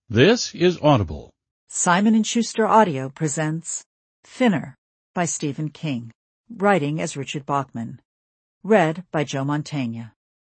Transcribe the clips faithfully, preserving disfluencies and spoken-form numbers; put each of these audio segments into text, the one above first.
This is Audible. Simon and Schuster Audio presents Thinner by Stephen King, writing as Richard Bachman. Read by Joe Mantegna.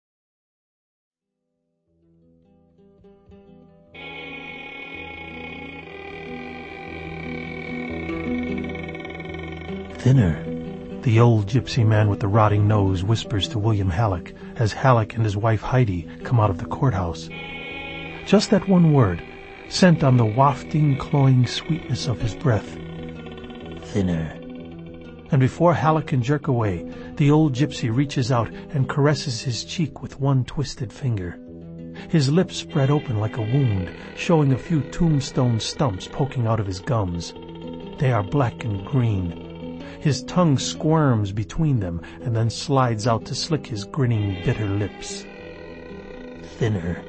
Thinner, the old gypsy man with the rotting nose whispers to William Halleck as Halleck and his wife Heidi come out of the courthouse. Just that one word, sent on the wafting, cloying sweetness of his breath. Thinner. And before Halleck can jerk away, the old gypsy reaches out and caresses his cheek with one twisted finger. His lips spread open like a wound, showing a few tombstone stumps poking out of his gums. They are black and green. His tongue squirms between them and then slides out to slick his grinning, bitter lips. Thinner.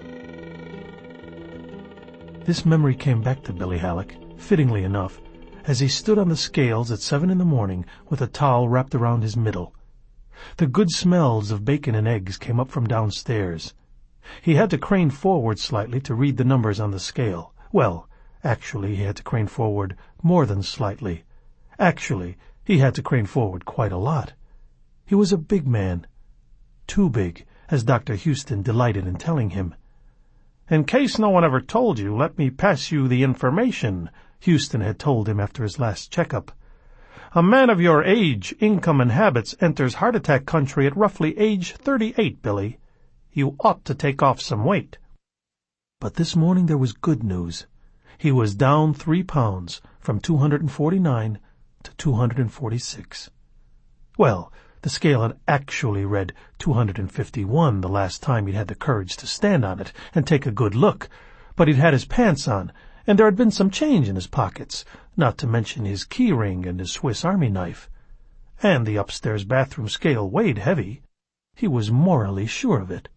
This memory came back to Billy Halleck, fittingly enough, as he stood on the scales at seven in the morning with a towel wrapped around his middle. The good smells of bacon and eggs came up from downstairs. He had to crane forward slightly to read the numbers on the scale. Well, actually, he had to crane forward more than slightly. Actually, he had to crane forward quite a lot. He was a big man. Too big, as Doctor Houston delighted in telling him. "In case no one ever told you, let me pass you the information," Houston had told him after his last checkup. "A man of your age, income, and habits enters heart attack country at roughly age thirty-eight, Billy. You ought to take off some weight." But this morning there was good news. He was down three pounds, from two hundred forty-nine to two hundred forty-six. Well, the scale had actually read two hundred fifty-one the last time he'd had the courage to stand on it and take a good look, but he'd had his pants on, and there had been some change in his pockets, not to mention his key ring and his Swiss Army knife. And the upstairs bathroom scale weighed heavy. He was morally sure of it.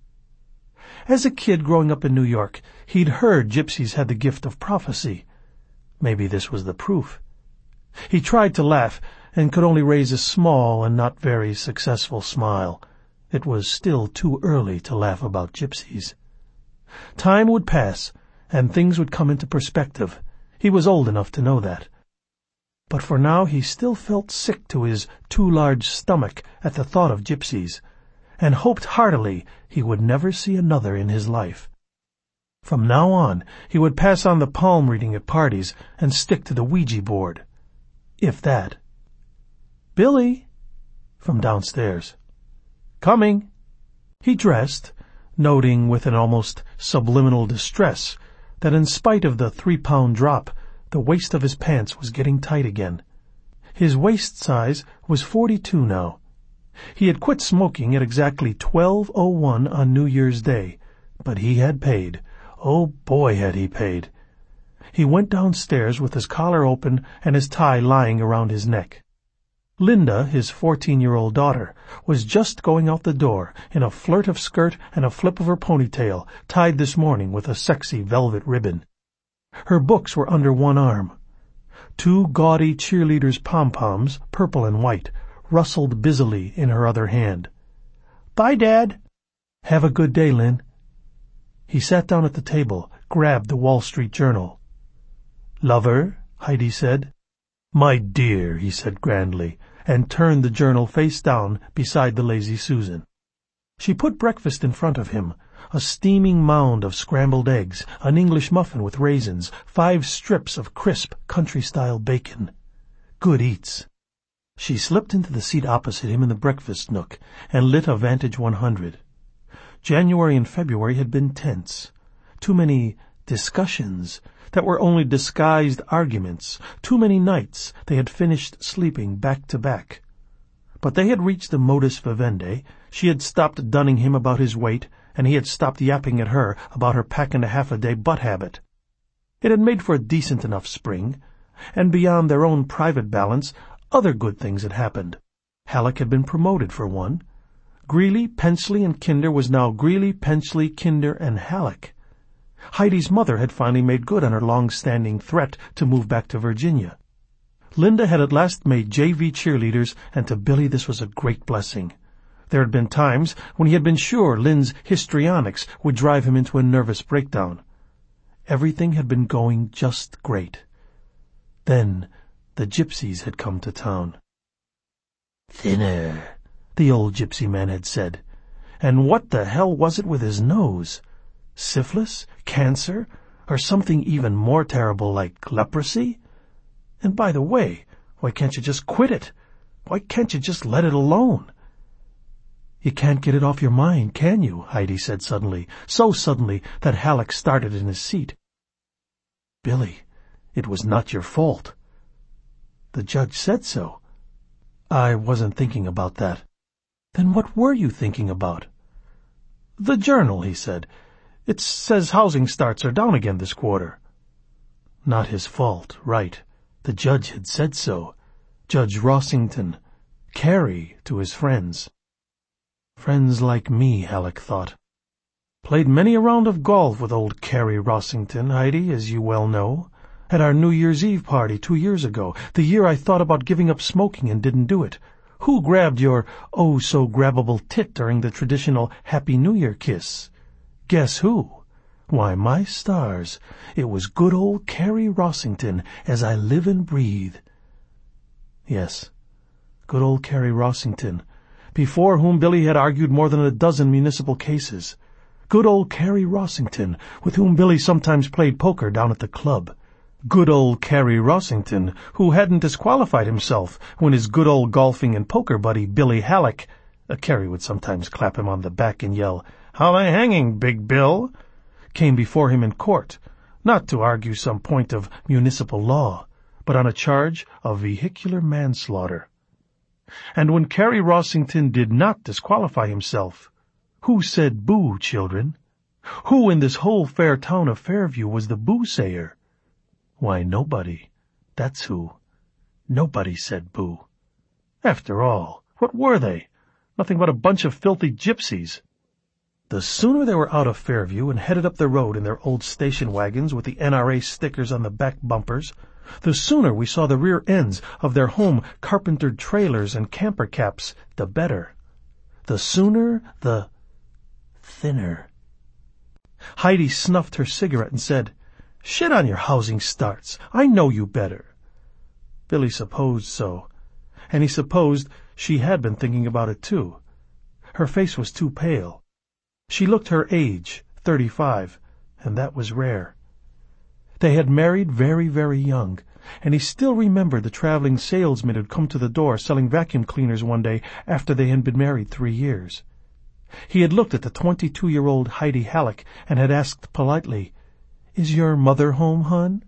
As a kid growing up in New York, he'd heard gypsies had the gift of prophecy. Maybe this was the proof. He tried to laugh, and could only raise a small and not very successful smile. It was still too early to laugh about gypsies. Time would pass, and things would come into perspective. He was old enough to know that. But for now he still felt sick to his too large stomach at the thought of gypsies, and hoped heartily he would never see another in his life. From now on he would pass on the palm reading at parties and stick to the Ouija board. If that. "Billy!" from downstairs. "Coming." He dressed, noting with an almost subliminal distress that in spite of the three-pound drop, the waist of his pants was getting tight again. His waist size was forty-two now. He had quit smoking at exactly twelve oh one on New Year's Day, but he had paid. Oh, boy, had he paid. He went downstairs with his collar open and his tie lying around his neck. Linda, his fourteen-year-old daughter, was just going out the door in a flirt of skirt and a flip of her ponytail, tied this morning with a sexy velvet ribbon. Her books were under one arm. Two gaudy cheerleaders' pom-poms, purple and white, rustled busily in her other hand. "Bye, Dad." "Have a good day, Lynn." He sat down at the table, grabbed the Wall Street Journal. "Lover?" Heidi said. "My dear," he said grandly, and turned the journal face down beside the lazy Susan. She put breakfast in front of him, a steaming mound of scrambled eggs, an English muffin with raisins, five strips of crisp country-style bacon. Good eats. She slipped into the seat opposite him in the breakfast nook and lit a Vantage one hundred. January and February had been tense. Too many discussions that were only disguised arguments, too many nights they had finished sleeping back to back. But they had reached the modus vivendi. She had stopped dunning him about his weight, and he had stopped yapping at her about her pack-and-a-half-a-day butt habit. It had made for a decent enough spring, and beyond their own private balance, other good things had happened. Halleck had been promoted, for one. Greeley, Pensley, and Kinder was now Greeley, Pensley, Kinder, and Halleck. Heidi's mother had finally made good on her long-standing threat to move back to Virginia. Linda had at last made J V cheerleaders, and to Billy this was a great blessing. There had been times when he had been sure Lynn's histrionics would drive him into a nervous breakdown. everything had been going just great. Then the gypsies had come to town. "Thinner," the old gypsy man had said. And what the hell was it with his nose? Syphilis? Cancer? Or something even more terrible like leprosy? And by the way, why can't you just quit it? Why can't you just let it alone? "You can't get it off your mind, can you?" Heidi said suddenly, so suddenly that Halleck started in his seat. "Billy, it was not your fault." "The judge said so." "I wasn't thinking about that." "Then what were you thinking about?" "The journal," he said. "It says housing starts are down again this quarter." Not his fault, right. The judge had said so. Judge Rossington. Carey to his friends. Friends like me, Halleck thought. Played many a round of golf with old Carey Rossington, Heidi, as you well know. At our New Year's Eve party two years ago, the year I thought about giving up smoking and didn't do it. Who grabbed your oh-so-grabbable tit during the traditional Happy New Year kiss? Guess who? Why, my stars, it was good old Carey Rossington, as I live and breathe. Yes, good old Carey Rossington, before whom Billy had argued more than a dozen municipal cases. Good old Carey Rossington, with whom Billy sometimes played poker down at the club. Good old Carey Rossington, who hadn't disqualified himself when his good old golfing and poker buddy Billy Halleck, uh, Carey would sometimes clap him on the back and yell, "How they hanging, Big Bill?" came before him in court, not to argue some point of municipal law, but on a charge of vehicular manslaughter. And when Carey Rossington did not disqualify himself, who said boo, children? Who in this whole fair town of Fairview was the boo-sayer? Why, nobody. That's who. Nobody said boo. After all, what were they? Nothing but a bunch of filthy gypsies. The sooner they were out of Fairview and headed up the road in their old station wagons with the N R A stickers on the back bumpers, the sooner we saw the rear ends of their home carpentered trailers and camper caps, the better. The sooner, the thinner. Heidi snuffed her cigarette and said, "Shit on your housing starts. I know you better." Billy supposed so, and he supposed she had been thinking about it too. Her face was too pale. She looked her age, thirty-five, and that was rare. They had married very, very young, and he still remembered the traveling salesman who'd come to the door selling vacuum cleaners one day after they had been married three years. He had looked at the twenty-two-year-old Heidi Halleck and had asked politely, "Is your mother home, hon?"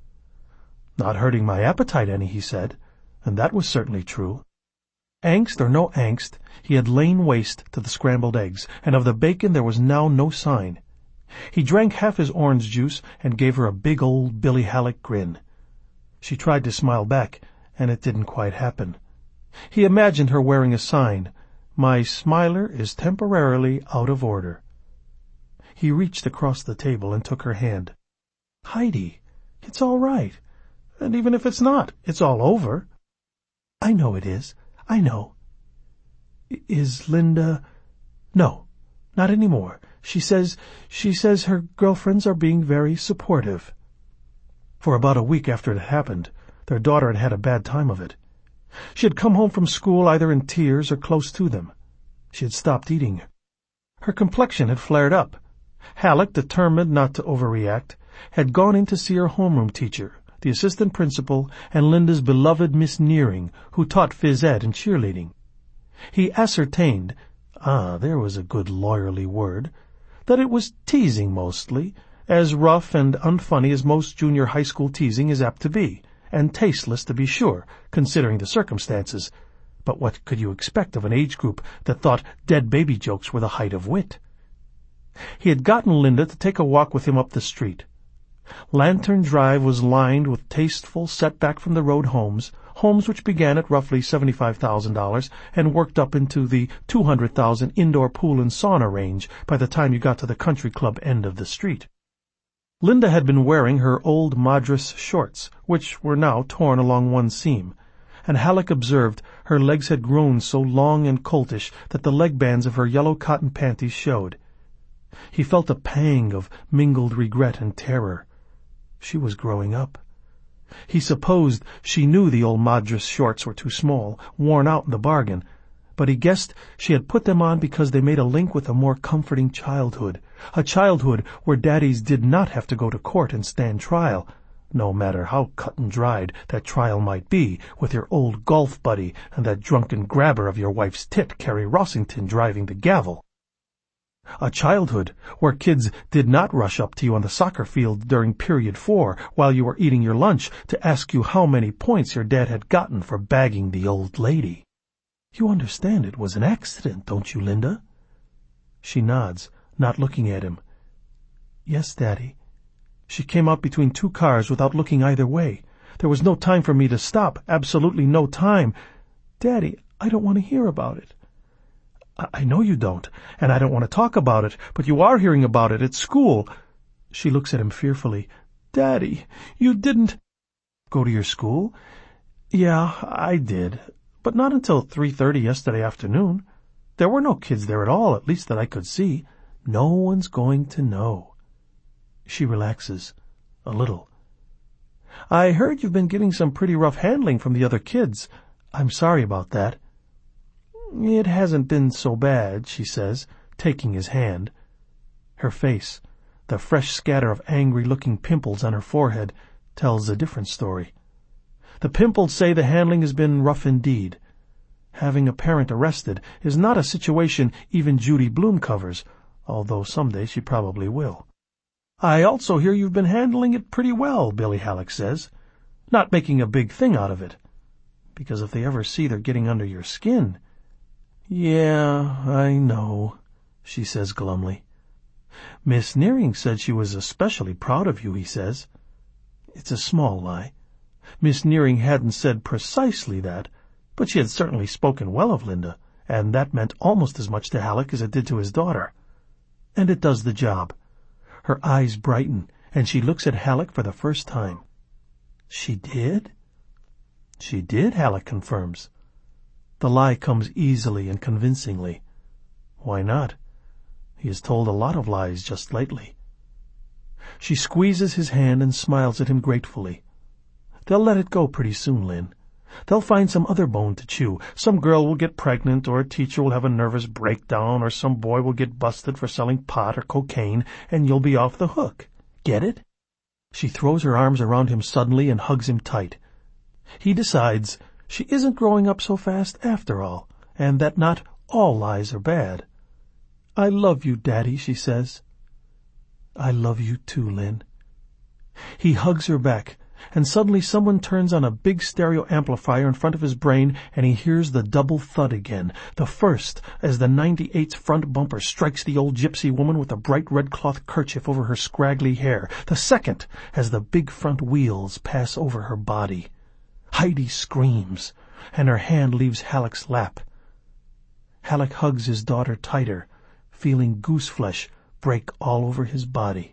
"Not hurting my appetite any," he said, and that was certainly true. Angst or no angst, he had lain waste to the scrambled eggs, and of the bacon there was now no sign. He drank half his orange juice and gave her a big old Billy Halleck grin. She tried to smile back, and it didn't quite happen. He imagined her wearing a sign, "My smiler is temporarily out of order." He reached across the table and took her hand. "Heidi, it's all right. And even if it's not, it's all over." "I know it is. I know." "Is Linda—" "No, not any more. She says, she says her girlfriends are being very supportive." For about a week after it had happened, their daughter had had a bad time of it. She had come home from school either in tears or close to them. She had stopped eating. Her complexion had flared up. Halleck, determined not to overreact, had gone in to see her homeroom teacher, the assistant principal, and Linda's beloved Miss Nearing, who taught phys ed and cheerleading. He ascertained, ah, there was a good lawyerly word, that it was teasing mostly, as rough and unfunny as most junior high school teasing is apt to be, and tasteless to be sure, considering the circumstances. But what could you expect of an age group that thought dead baby jokes were the height of wit? He had gotten Linda to take a walk with him up the street. Lantern Drive was lined with tasteful, set-back-from-the-road homes, homes which began at roughly seventy-five thousand dollars and worked up into the two hundred thousand dollars indoor pool and sauna range by the time you got to the country club end of the street. Linda had been wearing her old Madras shorts, which were now torn along one seam, and Halleck observed her legs had grown so long and coltish that the leg bands of her yellow cotton panties showed. He felt a pang of mingled regret and terror. She was growing up. He supposed she knew the old Madras shorts were too small, worn out in the bargain, but he guessed she had put them on because they made a link with a more comforting childhood, a childhood where daddies did not have to go to court and stand trial, no matter how cut and dried that trial might be, with your old golf buddy and that drunken grabber of your wife's tit, Kerry Rossington, driving the gavel. A childhood where kids did not rush up to you on the soccer field during period four while you were eating your lunch to ask you how many points your dad had gotten for bagging the old lady. You understand it was an accident, don't you, Linda? She nods, not looking at him. Yes, Daddy. She came out between two cars without looking either way. There was no time for me to stop, absolutely no time. Daddy, I don't want to hear about it. I know you don't, and I don't want to talk about it, but you are hearing about it at school. She looks at him fearfully. Daddy, you didn't... Go to your school? Yeah, I did, but not until three thirty yesterday afternoon. There were no kids there at all, at least that I could see. No one's going to know. She relaxes, a little. I heard you've been getting some pretty rough handling from the other kids. I'm sorry about that. It hasn't been so bad, she says, taking his hand. Her face, the fresh scatter of angry-looking pimples on her forehead, tells a different story. The pimples say the handling has been rough indeed. Having a parent arrested is not a situation even Judy Blume covers, although someday she probably will. I also hear you've been handling it pretty well, Billy Halleck says, not making a big thing out of it. Because if they ever see they're getting under your skin... Yeah, I know, she says glumly. Miss Nearing said she was especially proud of you, he says. It's a small lie. Miss Nearing hadn't said precisely that, but she had certainly spoken well of Linda, and that meant almost as much to Halleck as it did to his daughter. And it does the job. Her eyes brighten, and she looks at Halleck for the first time. She did? She did, Halleck confirms. The lie comes easily and convincingly. Why not? He has told a lot of lies just lately. She squeezes his hand and smiles at him gratefully. They'll let it go pretty soon, Lynn. They'll find some other bone to chew. Some girl will get pregnant, or a teacher will have a nervous breakdown, or some boy will get busted for selling pot or cocaine, and you'll be off the hook. Get it? She throws her arms around him suddenly and hugs him tight. He decides she isn't growing up so fast after all, and that not all lies are bad. I love you, Daddy, she says. I love you too, Lynn. He hugs her back, and suddenly someone turns on a big stereo amplifier in front of his brain, and he hears the double thud again, the first as the ninety-eight's front bumper strikes the old gypsy woman with a bright red cloth kerchief over her scraggly hair, the second as the big front wheels pass over her body. Heidi screams, and her hand leaves Halleck's lap. Halleck hugs his daughter tighter, feeling goose-flesh break all over his body.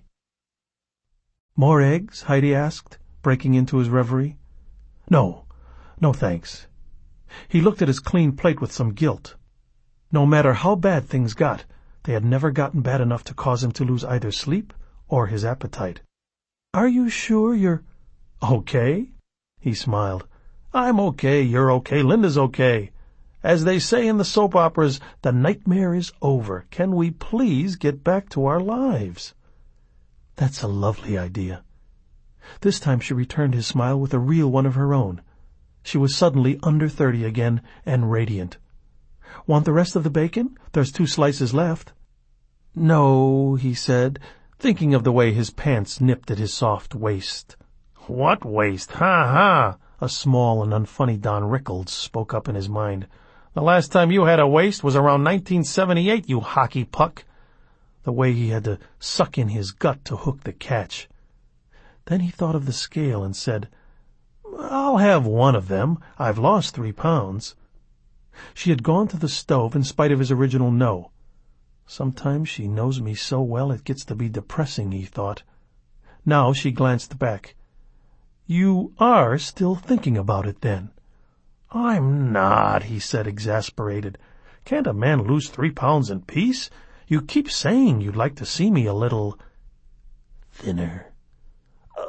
More eggs? Heidi asked, breaking into his reverie. No, no thanks. He looked at his clean plate with some guilt. No matter how bad things got, they had never gotten bad enough to cause him to lose either sleep or his appetite. Are you sure you're okay? He smiled. I'm okay, you're okay, Linda's okay. As they say in the soap operas, the nightmare is over. Can we please get back to our lives? That's a lovely idea. This time she returned his smile with a real one of her own. She was suddenly under thirty again and radiant. Want the rest of the bacon? There's two slices left. No, he said, thinking of the way his pants nipped at his soft waist. What waist? Ha ha! A small and unfunny Don Rickles spoke up in his mind. The last time you had a waist was around nineteen seventy-eight, you hockey puck. The way he had to suck in his gut to hook the catch. Then he thought of the scale and said, I'll have one of them. I've lost three pounds. She had gone to the stove in spite of his original no. Sometimes she knows me so well it gets to be depressing, he thought. Now she glanced back. You are still thinking about it, then? I'm not, he said, exasperated. Can't a man lose three pounds in peace? You keep saying you'd like to see me a little thinner.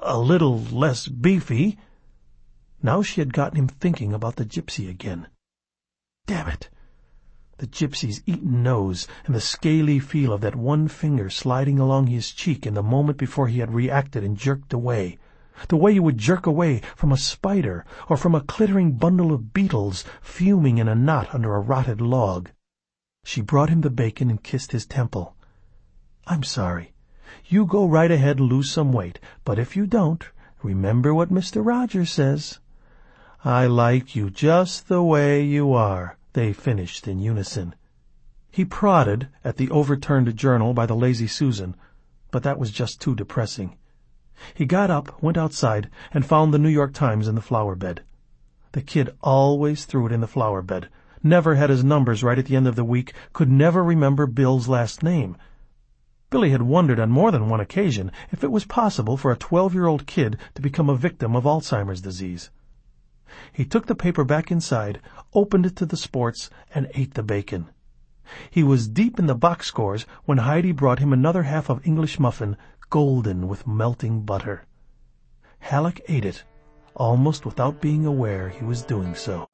a little less beefy. Now she had gotten him thinking about the gypsy again. Damn it! The gypsy's eaten nose and the scaly feel of that one finger sliding along his cheek in the moment before he had reacted and jerked away. The way you would jerk away from a spider or from a clittering bundle of beetles fuming in a knot under a rotted log. She brought him the bacon and kissed his temple. "I'm sorry. You go right ahead and lose some weight, but if you don't, remember what Mister Rogers says." "I like you just the way you are," they finished in unison. He prodded at the overturned journal by the lazy Susan, but that was just too depressing. He got up, went outside, and found the New York Times in the flower bed. The kid always threw it in the flower bed, never had his numbers right at the end of the week, could never remember Bill's last name. Billy had wondered on more than one occasion if it was possible for a twelve-year-old kid to become a victim of Alzheimer's disease. He took the paper back inside, opened it to the sports, and ate the bacon. He was deep in the box scores when Heidi brought him another half of English muffin, golden with melting butter. Halleck ate it, almost without being aware he was doing so.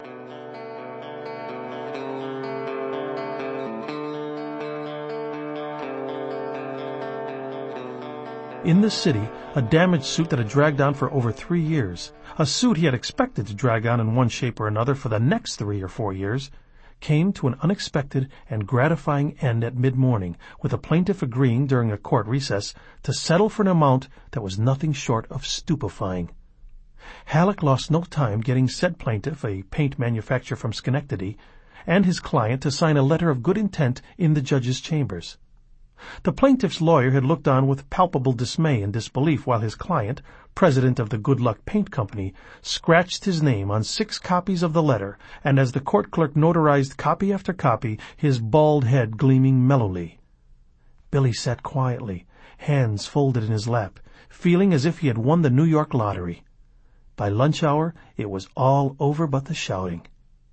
In the city, a damaged suit that had dragged on for over three years, a suit he had expected to drag on in one shape or another for the next three or four years, came to an unexpected and gratifying end at mid-morning, with the plaintiff agreeing during a court recess to settle for an amount that was nothing short of stupefying. Halleck lost no time getting said plaintiff, a paint manufacturer from Schenectady, and his client to sign a letter of good intent in the judge's chambers. The plaintiff's lawyer had looked on with palpable dismay and disbelief while his client, president of the Good Luck Paint Company, scratched his name on six copies of the letter, and as the court clerk notarized copy after copy, his bald head gleaming mellowly. Billy sat quietly, hands folded in his lap, feeling as if he had won the New York lottery. By lunch hour, it was all over but the shouting.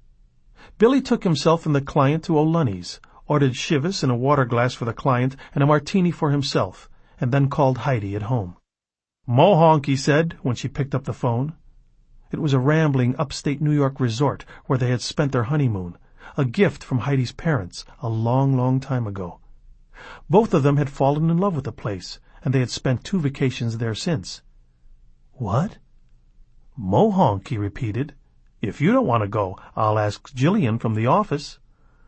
Billy took himself and the client to O'Lunny's, ordered Chivas and a water glass for the client and a martini for himself, and then called Heidi at home. "Mohonk," he said when she picked up the phone. It was a rambling upstate New York resort where they had spent their honeymoon, a gift from Heidi's parents a long, long time ago. Both of them had fallen in love with the place, and they had spent two vacations there since. "What?" "Mohonk," he repeated. "If you don't want to go, I'll ask Jillian from the office."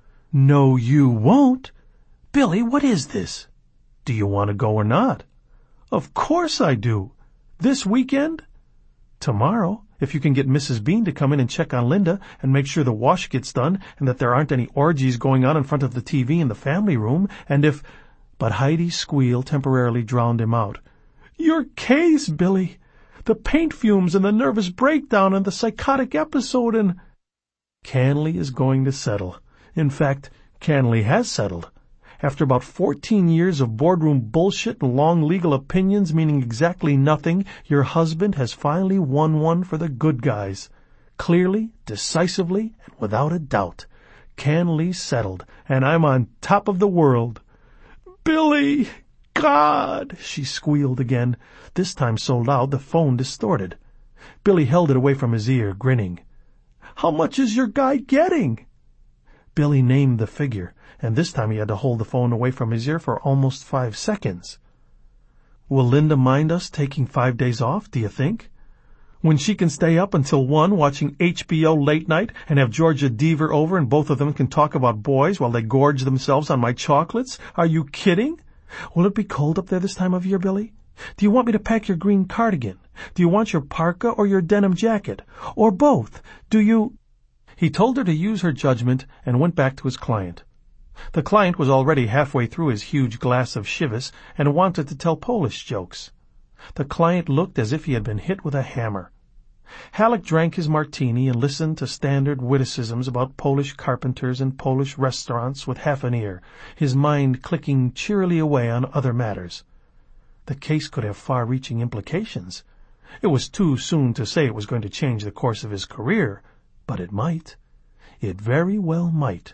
"No, you won't. Billy, what is this?" "Do you want to go or not?" "Of course I do. This weekend?" "Tomorrow, if you can get Missus Bean to come in and check on Linda and make sure the wash gets done and that there aren't any orgies going on in front of the T V in the family room, and if—" But Heidi's squeal temporarily drowned him out. "Your case, Billy. The paint fumes and the nervous breakdown and the psychotic episode and—" "Canley is going to settle. In fact, Canley has settled. After about fourteen years of boardroom bullshit and long legal opinions meaning exactly nothing, your husband has finally won one for the good guys. Clearly, decisively, and without a doubt. Canley's settled, and I'm on top of the world." "Billy! God!" she squealed again, this time so loud the phone distorted. Billy held it away from his ear, grinning. "How much is your guy getting?" Billy named the figure, and this time he had to hold the phone away from his ear for almost five seconds. "Will Linda mind us taking five days off, do you think? When she can stay up until one watching H B O late night and have Georgia Deaver over and both of them can talk about boys while they gorge themselves on my chocolates? Are you kidding? Will it be cold up there this time of year, Billy? Do you want me to pack your green cardigan? Do you want your parka or your denim jacket? Or both? Do you—" He told her to use her judgment and went back to his client. The client was already halfway through his huge glass of Chivas and wanted to tell Polish jokes. The client looked as if he had been hit with a hammer. Halleck drank his martini and listened to standard witticisms about Polish carpenters and Polish restaurants with half an ear, his mind clicking cheerily away on other matters. The case could have far-reaching implications. It was too soon to say it was going to change the course of his career, but it might. It very well might.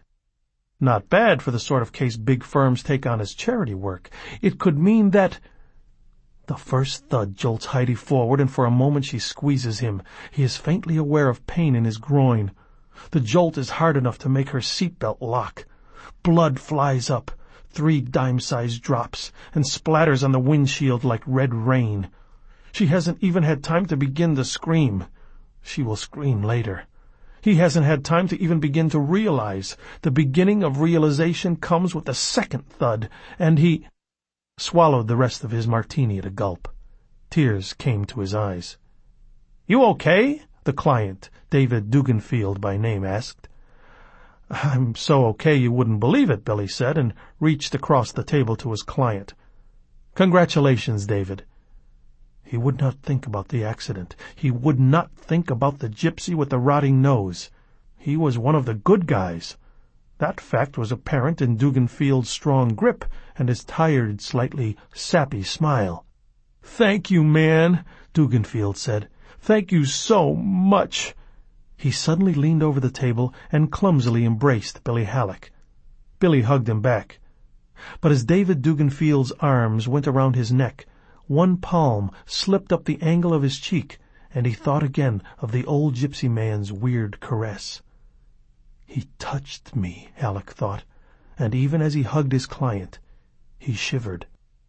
Not bad for the sort of case big firms take on as charity work. It could mean that— The first thud jolts Heidi forward, and for a moment she squeezes him. He is faintly aware of pain in his groin. The jolt is hard enough to make her seatbelt lock. Blood flies up, three dime-sized drops, and splatters on the windshield like red rain. She hasn't even had time to begin to scream. She will scream later. He hasn't had time to even begin to realize. The beginning of realization comes with the second thud, and he swallowed the rest of his martini at a gulp. Tears came to his eyes. "You okay?" the client, David Duganfield by name, asked. "I'm so okay you wouldn't believe it," Billy said, and reached across the table to his client. "Congratulations, David." He would not think about the accident. He would not think about the gypsy with the rotting nose. He was one of the good guys. That fact was apparent in Duganfield's strong grip and his tired, slightly sappy smile. "Thank you, man," Duganfield said. "Thank you so much." He suddenly leaned over the table and clumsily embraced Billy Halleck. Billy hugged him back. But as David Duganfield's arms went around his neck, one palm slipped up the angle of his cheek, and he thought again of the old gypsy man's weird caress. He touched me, Halleck thought, and even as he hugged his client, he shivered.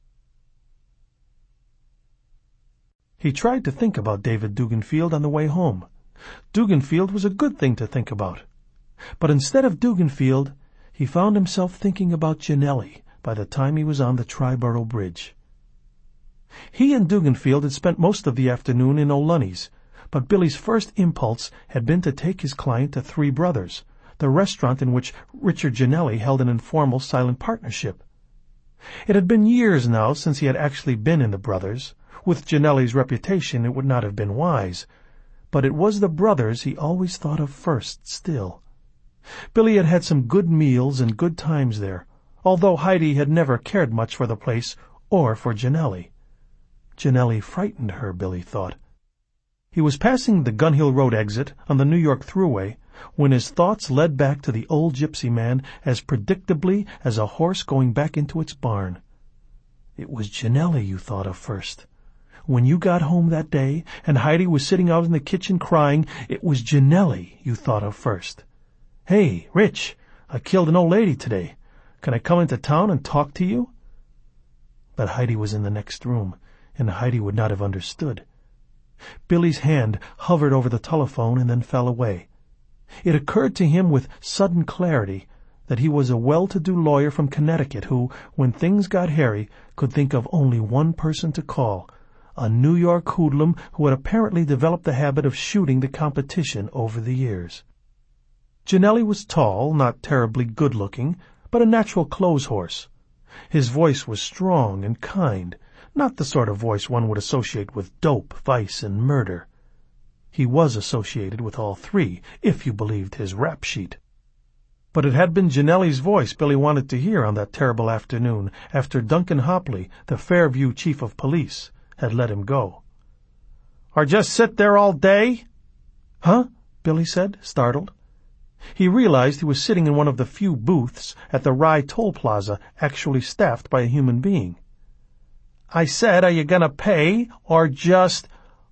He tried to think about David Duganfield on the way home. Duganfield was a good thing to think about. But instead of Duganfield, he found himself thinking about Janelli by the time he was on the Triborough Bridge. He and Duganfield had spent most of the afternoon in O'Lunny's, but Billy's first impulse had been to take his client to Three Brothers, the restaurant in which Richard Janelli held an informal silent partnership. It had been years now since he had actually been in the Brothers. With Janelli's reputation, it would not have been wise, but it was the Brothers he always thought of first still. Billy had had some good meals and good times there, although Heidi had never cared much for the place or for Janelli. Janelli frightened her, Billy thought. He was passing the Gun Hill Road exit on the New York Thruway when his thoughts led back to the old gypsy man as predictably as a horse going back into its barn. It was Janelli you thought of first. When you got home that day and Heidi was sitting out in the kitchen crying, it was Janelli you thought of first. "Hey, Rich, I killed an old lady today. Can I come into town and talk to you?" But Heidi was in the next room, and Heidi would not have understood. Billy's hand hovered over the telephone and then fell away. It occurred to him with sudden clarity that he was a well-to-do lawyer from Connecticut who, when things got hairy, could think of only one person to call, a New York hoodlum who had apparently developed the habit of shooting the competition over the years. Janelli was tall, not terribly good-looking, but a natural clothes horse. His voice was strong and kind, not the sort of voice one would associate with dope, vice, and murder. He was associated with all three, if you believed his rap sheet. But it had been Janelli's voice Billy wanted to hear on that terrible afternoon after Duncan Hopley, the Fairview chief of police, had let him go. "Or just sit there all day?" "Huh?" Billy said, startled. He realized he was sitting in one of the few booths at the Rye Toll Plaza actually staffed by a human being. "I said, are you gonna pay, or just—"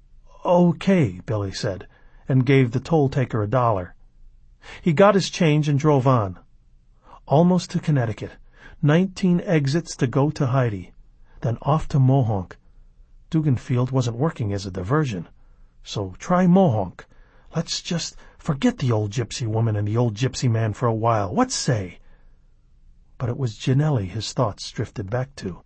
"Okay," Billy said, and gave the toll-taker a dollar. He got his change and drove on. Almost to Connecticut. Nineteen exits to go to Heidi. Then off to Mohonk. Duganfield wasn't working as a diversion. So try Mohonk. Let's just forget the old gypsy woman and the old gypsy man for a while. What say? But it was Janelli his thoughts drifted back to.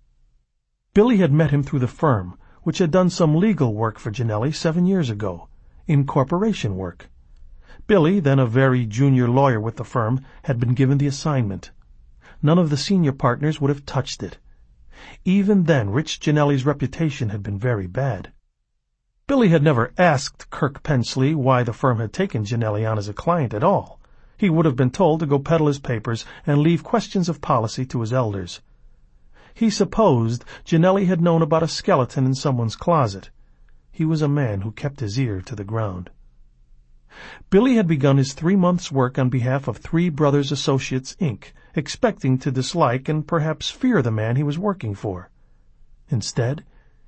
Billy had met him through the firm, which had done some legal work for Janelli seven years ago, incorporation work. Billy, then a very junior lawyer with the firm, had been given the assignment. None of the senior partners would have touched it. Even then, Rich Janelli's reputation had been very bad. Billy had never asked Kirk Pensley why the firm had taken Janelli on as a client at all. He would have been told to go peddle his papers and leave questions of policy to his elders. He supposed Janelli had known about a skeleton in someone's closet. He was a man who kept his ear to the ground. Billy had begun his three months' work on behalf of Three Brothers Associates, Incorporated, expecting to dislike and perhaps fear the man he was working for. Instead,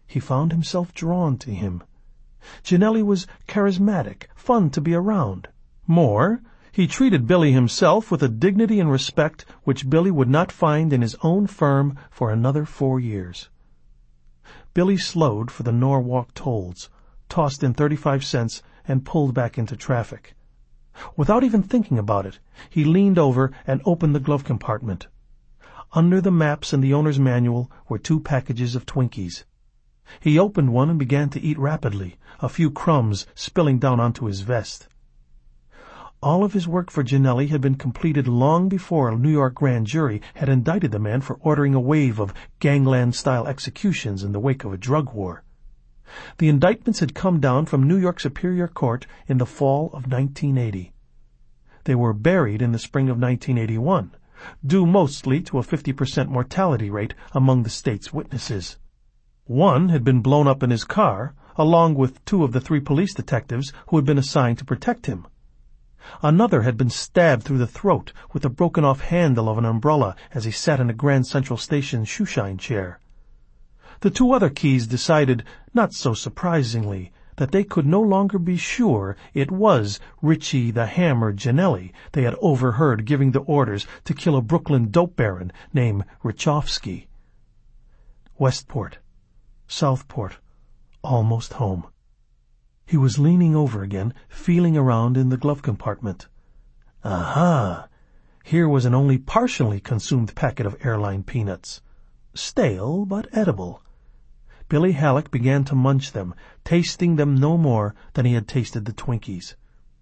he found himself drawn to him. Ginelli was charismatic, fun to be around. More, he treated Billy himself with a dignity and respect which Billy would not find in his own firm for another four years. Billy slowed for the Norwalk tolls, tossed in thirty-five cents, and pulled back into traffic. Without even thinking about it, he leaned over and opened the glove compartment. Under the maps and the owner's manual were two packages of Twinkies. He opened one and began to eat rapidly, a few crumbs spilling down onto his vest. All of his work for Ginelli had been completed long before a New York grand jury had indicted the man for ordering a wave of gangland-style executions in the wake of a drug war. The indictments had come down from New York Superior Court in the fall of nineteen eighty. They were buried in the spring of nineteen eighty-one, due mostly to a fifty percent mortality rate among the state's witnesses. One had been blown up in his car, along with two of the three police detectives who had been assigned to protect him. Another had been stabbed through the throat with the broken-off handle of an umbrella as he sat in a Grand Central Station shoeshine chair. The two other Keys decided, not so surprisingly, that they could no longer be sure it was Richie the Hammer Ginelli they had overheard giving the orders to kill a Brooklyn dope baron named Richovsky. Westport, Southport, almost home. He was leaning over again, feeling around in the glove compartment. Aha! Here was an only partially consumed packet of airline peanuts. Stale, but edible. Billy Halleck began to munch them, tasting them no more than he had tasted the Twinkies.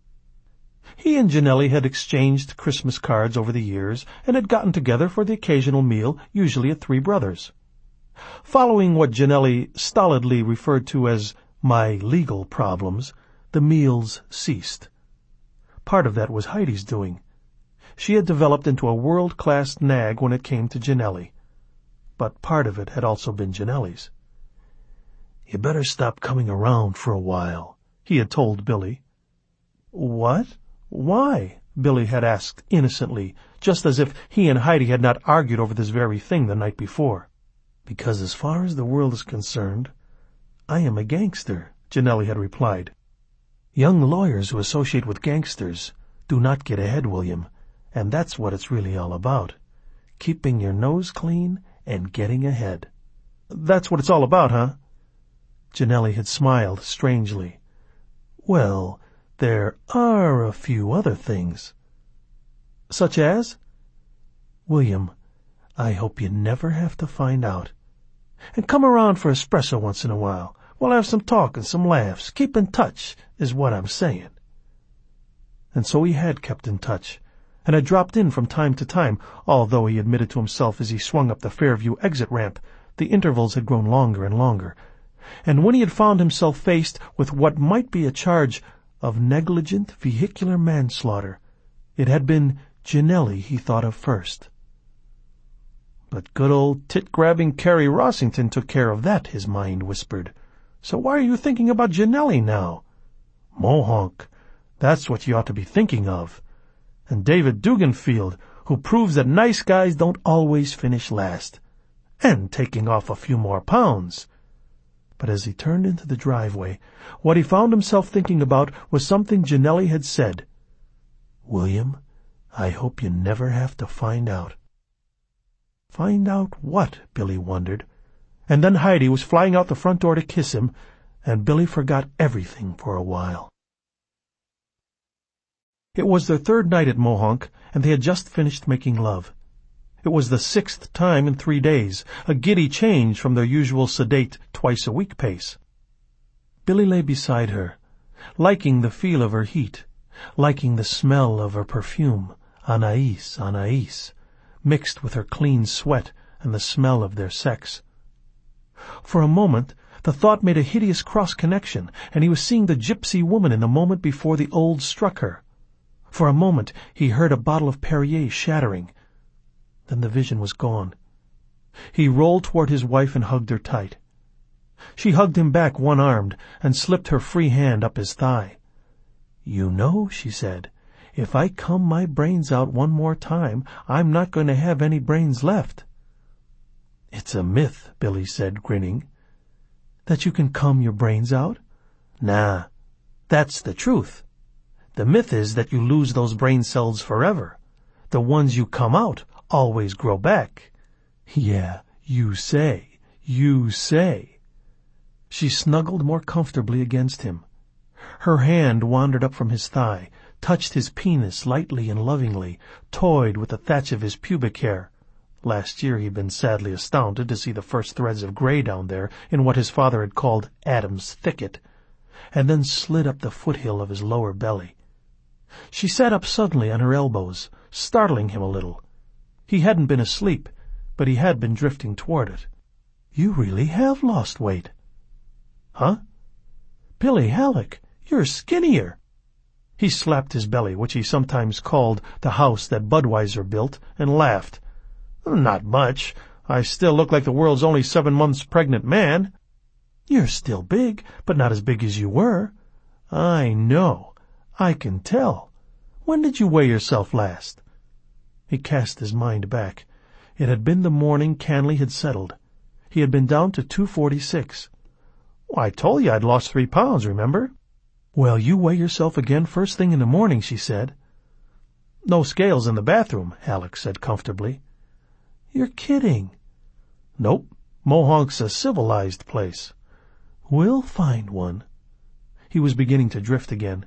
He and Ginelli had exchanged Christmas cards over the years and had gotten together for the occasional meal, usually at Three Brothers. Following what Ginelli stolidly referred to as my legal problems, the meals ceased. Part of that was Heidi's doing. She had developed into a world-class nag when it came to Ginelli. But part of it had also been Ginelli's. "You better stop coming around for a while," he had told Billy. "What? Why?" Billy had asked innocently, just as if he and Heidi had not argued over this very thing the night before. "Because as far as the world is concerned, I am a gangster," Ginelli had replied. "Young lawyers who associate with gangsters do not get ahead, William, and that's what it's really all about. Keeping your nose clean and getting ahead." "That's what it's all about, huh?" Ginelli had smiled strangely. "Well, there are a few other things." "Such as?" "William, I hope you never have to find out. And come around for espresso once in a while. We'll have some talk and some laughs. Keep in touch, is what I'm saying." And so he had kept in touch, and had dropped in from time to time, although he admitted to himself as he swung up the Fairview exit ramp, the intervals had grown longer and longer. And when he had found himself faced with what might be a charge of negligent vehicular manslaughter, it had been Ginelli he thought of first. "But good old tit-grabbing Carrie Rossington took care of that," his mind whispered. "So why are you thinking about Ginelli now? Mohonk, that's what you ought to be thinking of. And David Duganfield, who proves that nice guys don't always finish last. And taking off a few more pounds." But as he turned into the driveway, what he found himself thinking about was something Ginelli had said. "William, I hope you never have to find out." Find out what? Billy wondered. And then Heidi was flying out the front door to kiss him, and Billy forgot everything for a while. It was their third night at Mohonk, and they had just finished making love. It was the sixth time in three days, a giddy change from their usual sedate twice-a-week pace. Billy lay beside her, liking the feel of her heat, liking the smell of her perfume, Anais, Anais, mixed with her clean sweat and the smell of their sex. For a moment, the thought made a hideous cross-connection, and he was seeing the gypsy woman in the moment before the old struck her. For a moment, he heard a bottle of Perrier shattering. Then the vision was gone. He rolled toward his wife and hugged her tight. She hugged him back one-armed and slipped her free hand up his thigh. "You know," she said, "if I comb my brains out one more time, I'm not going to have any brains left." "It's a myth," Billy said, grinning. That you can comb your brains out? Nah, that's the truth. The myth is that you lose those brain cells forever. The ones you come out always grow back. Yeah, you say, you say. She snuggled more comfortably against him. Her hand wandered up from his thigh, touched his penis lightly and lovingly, toyed with the thatch of his pubic hair. Last year he'd been sadly astounded to see the first threads of gray down there in what his father had called Adam's thicket, and then slid up the foothill of his lower belly. She sat up suddenly on her elbows, startling him a little. He hadn't been asleep, but he had been drifting toward it. You really have lost weight. Huh? Billy Halleck, you're skinnier. He slapped his belly, which he sometimes called the house that Budweiser built, and laughed. Not much. I still look like the world's only seven months pregnant man. You're still big, but not as big as you were. I know. I can tell. When did you weigh yourself last? He cast his mind back. It had been the morning Canley had settled. He had been down to two forty-six. Well, I told you I'd lost three pounds, remember? Well, you weigh yourself again first thing in the morning, she said. No scales in the bathroom, Halleck said comfortably. You're kidding. Nope. Mohonk's a civilized place. We'll find one. He was beginning to drift again.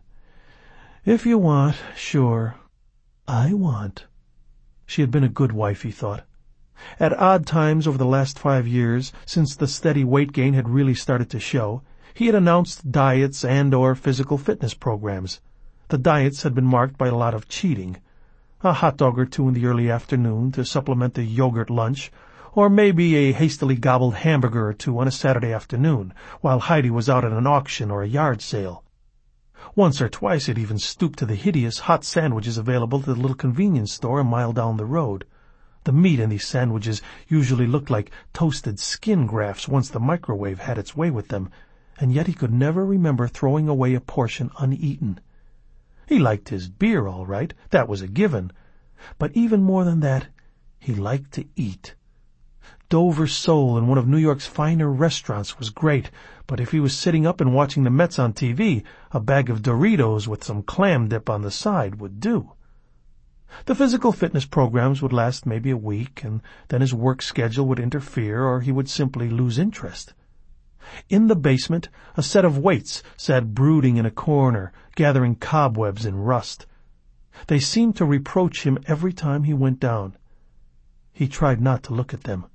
If you want, sure. I want. She had been a good wife, he thought. At odd times over the last five years, since the steady weight gain had really started to show, he had announced diets and or physical fitness programs. The diets had been marked by a lot of cheating. A hot dog or two in the early afternoon to supplement the yogurt lunch, or maybe a hastily gobbled hamburger or two on a Saturday afternoon, while Heidi was out at an auction or a yard sale. Once or twice it even stooped to the hideous hot sandwiches available at the little convenience store a mile down the road. The meat in these sandwiches usually looked like toasted skin grafts once the microwave had its way with them, and yet he could never remember throwing away a portion uneaten. He liked his beer, all right, that was a given, but even more than that, he liked to eat. Dover Sole in one of New York's finer restaurants was great, but if he was sitting up and watching the Mets on T V, a bag of Doritos with some clam dip on the side would do. The physical fitness programs would last maybe a week, and then his work schedule would interfere or he would simply lose interest. In the basement, a set of weights sat brooding in a corner, gathering cobwebs and rust. They seemed to reproach him every time he went down. He tried not to look at them.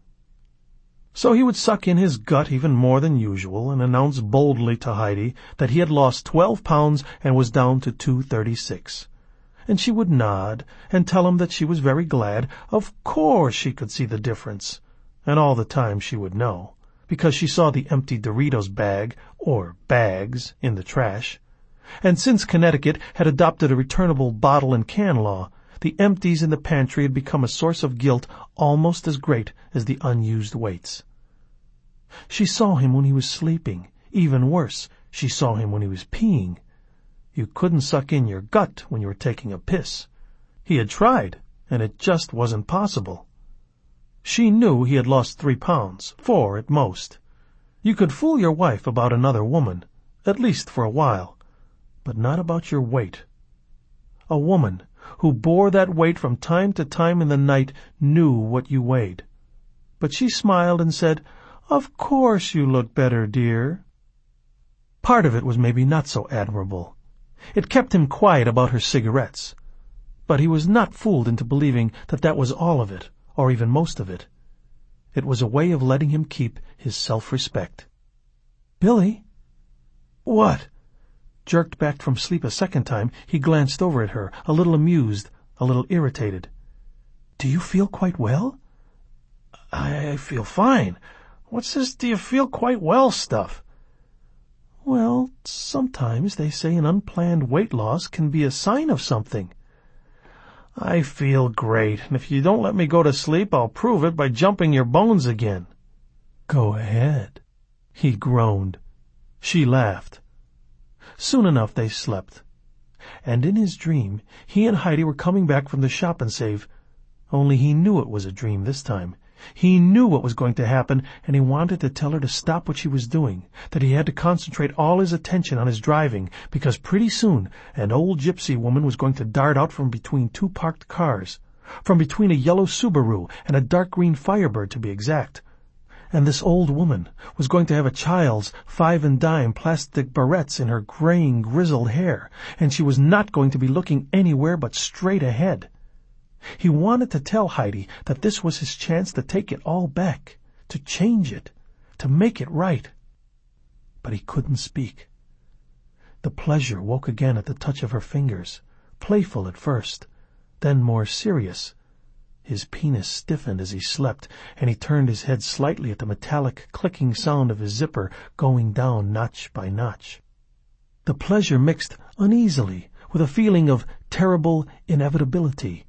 So he would suck in his gut even more than usual and announce boldly to Heidi that he had lost twelve pounds and was down to two thirty-six. And she would nod and tell him that she was very glad. Of course she could see the difference. And all the time she would know, because she saw the empty Doritos bag, or bags, in the trash. And since Connecticut had adopted a returnable bottle and can law, the empties in the pantry had become a source of guilt almost as great as the unused weights. She saw him when he was sleeping. Even worse, she saw him when he was peeing. You couldn't suck in your gut when you were taking a piss. He had tried, and it just wasn't possible. She knew he had lost three pounds, four at most. You could fool your wife about another woman, at least for a while, but not about your weight. A woman who bore that weight from time to time in the night knew what you weighed. But she smiled and said, "Of course you look better, dear." Part of it was maybe not so admirable. It kept him quiet about her cigarettes. But he was not fooled into believing that that was all of it, or even most of it. It was a way of letting him keep his self-respect. "Billy?" "What?" Jerked back from sleep a second time, he glanced over at her, a little amused, a little irritated. "Do you feel quite well?" I feel fine. What's this do you feel quite well stuff?" "Well, sometimes they say an unplanned weight loss can be a sign of something." "I feel great, and if you don't let me go to sleep, I'll prove it by jumping your bones again." "Go ahead." He groaned. She laughed. Soon enough they slept. And in his dream, he and Heidi were coming back from the shop and save, only he knew it was a dream this time. He knew what was going to happen, and he wanted to tell her to stop what she was doing, that he had to concentrate all his attention on his driving, because pretty soon an old gypsy woman was going to dart out from between two parked cars, from between a yellow Subaru and a dark green Firebird to be exact. And this old woman was going to have a child's five-and-dime plastic barrettes in her graying, grizzled hair, and she was not going to be looking anywhere but straight ahead. He wanted to tell Heidi that this was his chance to take it all back, to change it, to make it right. But he couldn't speak. The pleasure woke again at the touch of her fingers, playful at first, then more serious. His penis stiffened as he slept, and he turned his head slightly at the metallic clicking sound of his zipper going down notch by notch. The pleasure mixed uneasily with a feeling of terrible inevitability.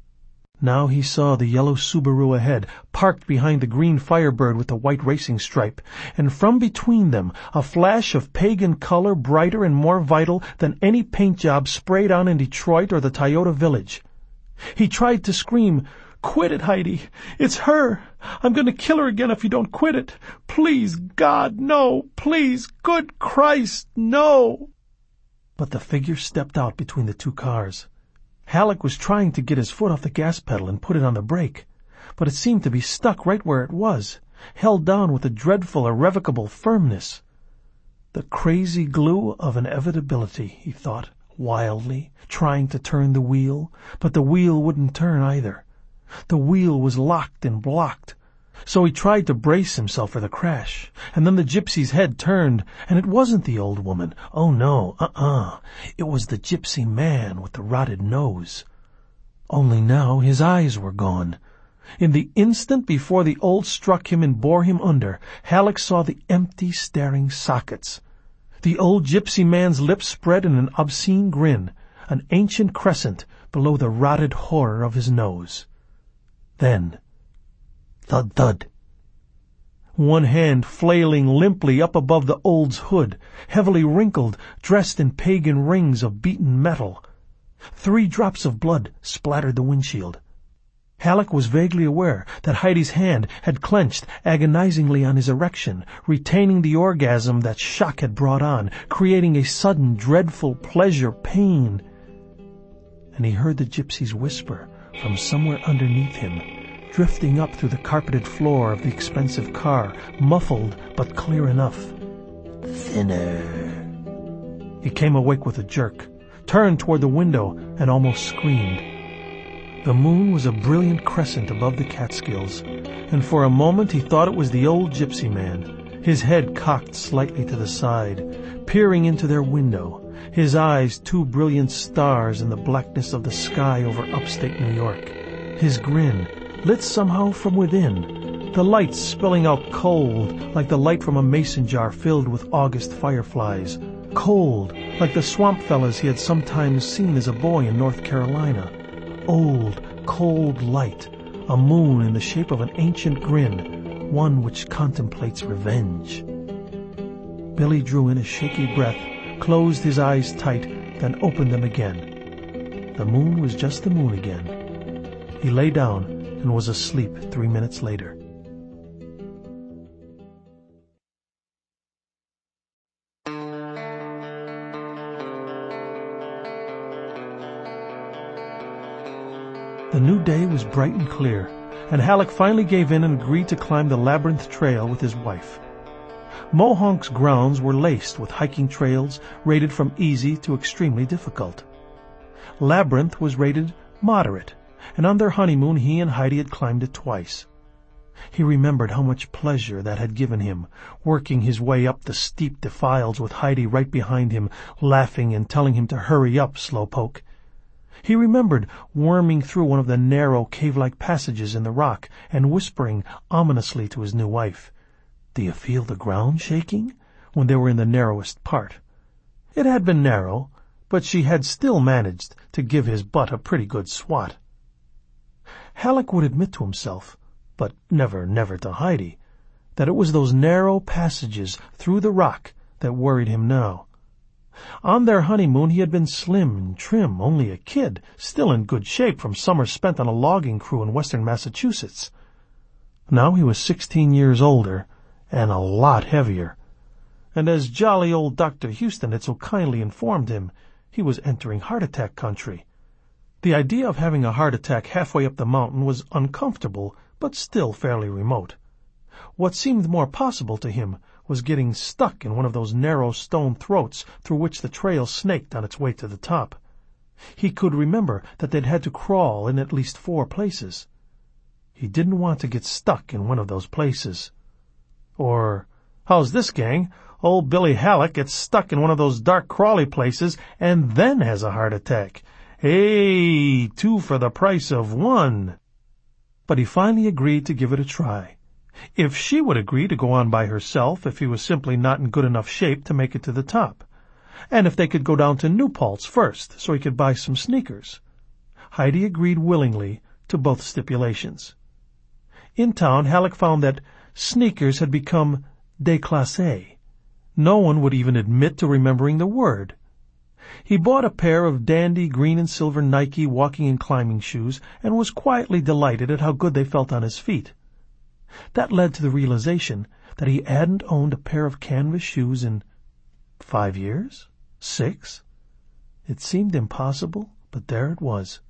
Now he saw the yellow Subaru ahead, parked behind the green Firebird with the white racing stripe, and from between them a flash of pagan color brighter and more vital than any paint job sprayed on in Detroit or the Toyota Village. He tried to scream, "Quit it, Heidi! It's her! I'm going to kill her again if you don't quit it! Please, God, no! Please, good Christ, no!" But the figure stepped out between the two cars. Halleck was trying to get his foot off the gas pedal and put it on the brake, but it seemed to be stuck right where it was, held down with a dreadful, irrevocable firmness. The crazy glue of inevitability, he thought, wildly, trying to turn the wheel, but the wheel wouldn't turn either. The wheel was locked and blocked. So he tried to brace himself for the crash, and then the gypsy's head turned, and it wasn't the old woman. Oh, no, uh-uh. It was the gypsy man with the rotted nose. Only now his eyes were gone. In the instant before the old struck him and bore him under, Halleck saw the empty, staring sockets. The old gypsy man's lips spread in an obscene grin, an ancient crescent below the rotted horror of his nose. Then, thud, thud. One hand flailing limply up above the old's hood, heavily wrinkled, dressed in pagan rings of beaten metal. Three drops of blood splattered the windshield. Halleck was vaguely aware that Heidi's hand had clenched agonizingly on his erection, retaining the orgasm that shock had brought on, creating a sudden, dreadful pleasure pain. And he heard the gypsy's whisper from somewhere underneath him, drifting up through the carpeted floor of the expensive car, muffled but clear enough. "Thinner." He came awake with a jerk, turned toward the window, and almost screamed. The moon was a brilliant crescent above the Catskills, and for a moment he thought it was the old gypsy man, his head cocked slightly to the side, peering into their window, his eyes two brilliant stars in the blackness of the sky over upstate New York, his grin lit somehow from within, the lights spilling out cold like the light from a mason jar filled with August fireflies, cold like the swamp fellas he had sometimes seen as a boy in North Carolina. Old, cold light, a moon in the shape of an ancient grin, one which contemplates revenge. Billy drew in a shaky breath, closed his eyes tight, then opened them again. The moon was just the moon again. He lay down and was asleep three minutes later. The new day was bright and clear, and Halleck finally gave in and agreed to climb the Labyrinth Trail with his wife. Mohonk's grounds were laced with hiking trails rated from easy to extremely difficult. Labyrinth was rated moderate, and on their honeymoon he and Heidi had climbed it twice. He remembered how much pleasure that had given him, working his way up the steep defiles with Heidi right behind him, laughing and telling him to hurry up, slowpoke. He remembered worming through one of the narrow, cave-like passages in the rock and whispering ominously to his new wife, "Do you feel the ground shaking?" when they were in the narrowest part. It had been narrow, but she had still managed to give his butt a pretty good swat. Halleck would admit to himself, but never, never to Heidi, that it was those narrow passages through the rock that worried him now. On their honeymoon he had been slim and trim, only a kid, still in good shape from summers spent on a logging crew in western Massachusetts. Now he was sixteen years older and a lot heavier. And as jolly old Doctor Houston had so kindly informed him, he was entering heart attack country. The idea of having a heart attack halfway up the mountain was uncomfortable, but still fairly remote. What seemed more possible to him was getting stuck in one of those narrow stone throats through which the trail snaked on its way to the top. He could remember that they'd had to crawl in at least four places. He didn't want to get stuck in one of those places. Or, how's this, gang? Old Billy Halleck gets stuck in one of those dark crawly places and then has a heart attack. Hey, two for the price of one. But he finally agreed to give it a try. If she would agree to go on by herself if he was simply not in good enough shape to make it to the top. And if they could go down to New Paltz first so he could buy some sneakers. Heidi agreed willingly to both stipulations. In town, Halleck found that sneakers had become déclassé. No one would even admit to remembering the word. He bought a pair of dandy green and silver Nike walking and climbing shoes and was quietly delighted at how good they felt on his feet. That led to the realization that he hadn't owned a pair of canvas shoes in five years? Six? It seemed impossible, but there it was.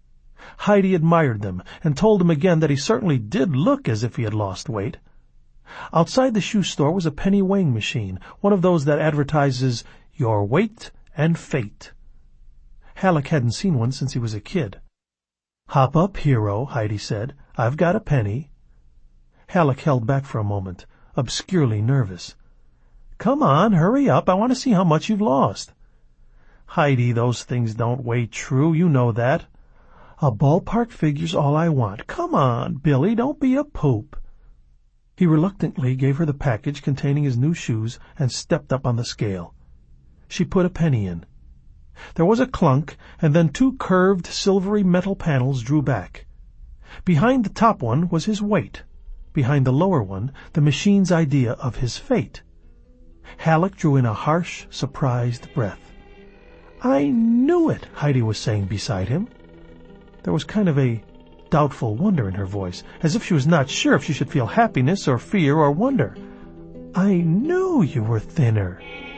Heidi admired them and told him again that he certainly did look as if he had lost weight. Outside the shoe store was a penny weighing machine, one of those that advertises your weight and fate. Halleck hadn't seen one since he was a kid. "Hop up, hero," Heidi said. "I've got a penny." Halleck held back for a moment, obscurely nervous. "Come on, hurry up. I want to see how much you've lost." "Heidi, those things don't weigh true. You know that." "A ballpark figure's all I want. Come on, Billy, don't be a poop." He reluctantly gave her the package containing his new shoes and stepped up on the scale. She put a penny in. There was a clunk, and then two curved, silvery metal panels drew back. Behind the top one was his weight. Behind the lower one, the machine's idea of his fate. Halleck drew in a harsh, surprised breath. "I knew it," Heidi was saying beside him. There was kind of a doubtful wonder in her voice, as if she was not sure if she should feel happiness or fear or wonder. "I knew you were thinner."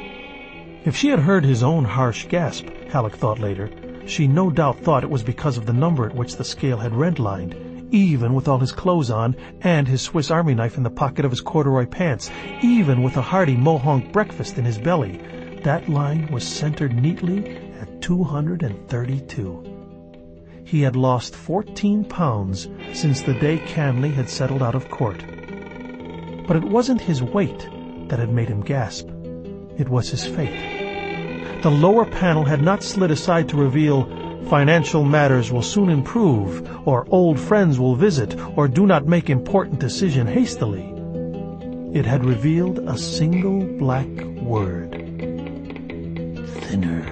If she had heard his own harsh gasp, Halleck thought later, she no doubt thought it was because of the number at which the scale had redlined, even with all his clothes on and his Swiss Army knife in the pocket of his corduroy pants, even with a hearty mohonk breakfast in his belly. That line was centered neatly at two hundred thirty-two. He had lost fourteen pounds since the day Canley had settled out of court. But it wasn't his weight that had made him gasp. It was his fate. The lower panel had not slid aside to reveal, "Financial matters will soon improve," or "Old friends will visit," or "Do not make important decision hastily." It had revealed a single black word. Thinner.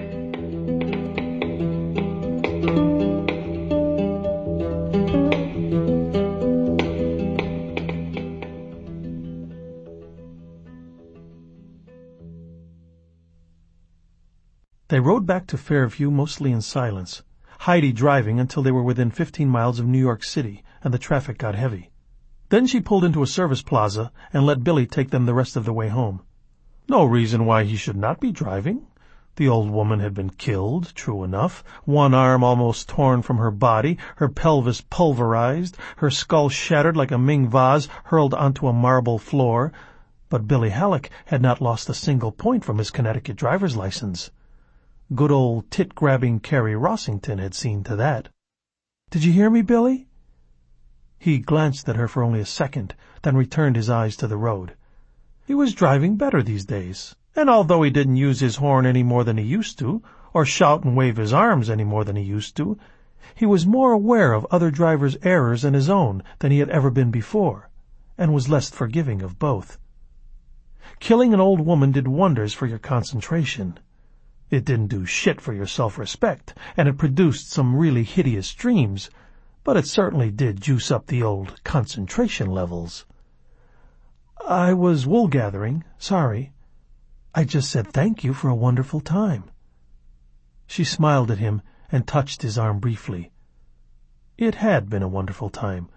They rode back to Fairview mostly in silence, Heidi driving until they were within fifteen miles of New York City and the traffic got heavy. Then she pulled into a service plaza and let Billy take them the rest of the way home. No reason why he should not be driving. The old woman had been killed, true enough, one arm almost torn from her body, her pelvis pulverized, her skull shattered like a Ming vase hurled onto a marble floor, but Billy Halleck had not lost a single point from his Connecticut driver's license. Good old tit-grabbing Carrie Rossington had seen to that. "Did you hear me, Billy?" He glanced at her for only a second, then returned his eyes to the road. He was driving better these days, and although he didn't use his horn any more than he used to, or shout and wave his arms any more than he used to, he was more aware of other drivers' errors and his own than he had ever been before, and was less forgiving of both. Killing an old woman did wonders for your concentration. It didn't do shit for your self-respect, and it produced some really hideous dreams, but it certainly did juice up the old concentration levels. "I was wool-gathering. Sorry. I just said thank you for a wonderful time." She smiled at him and touched his arm briefly. It had been a wonderful time.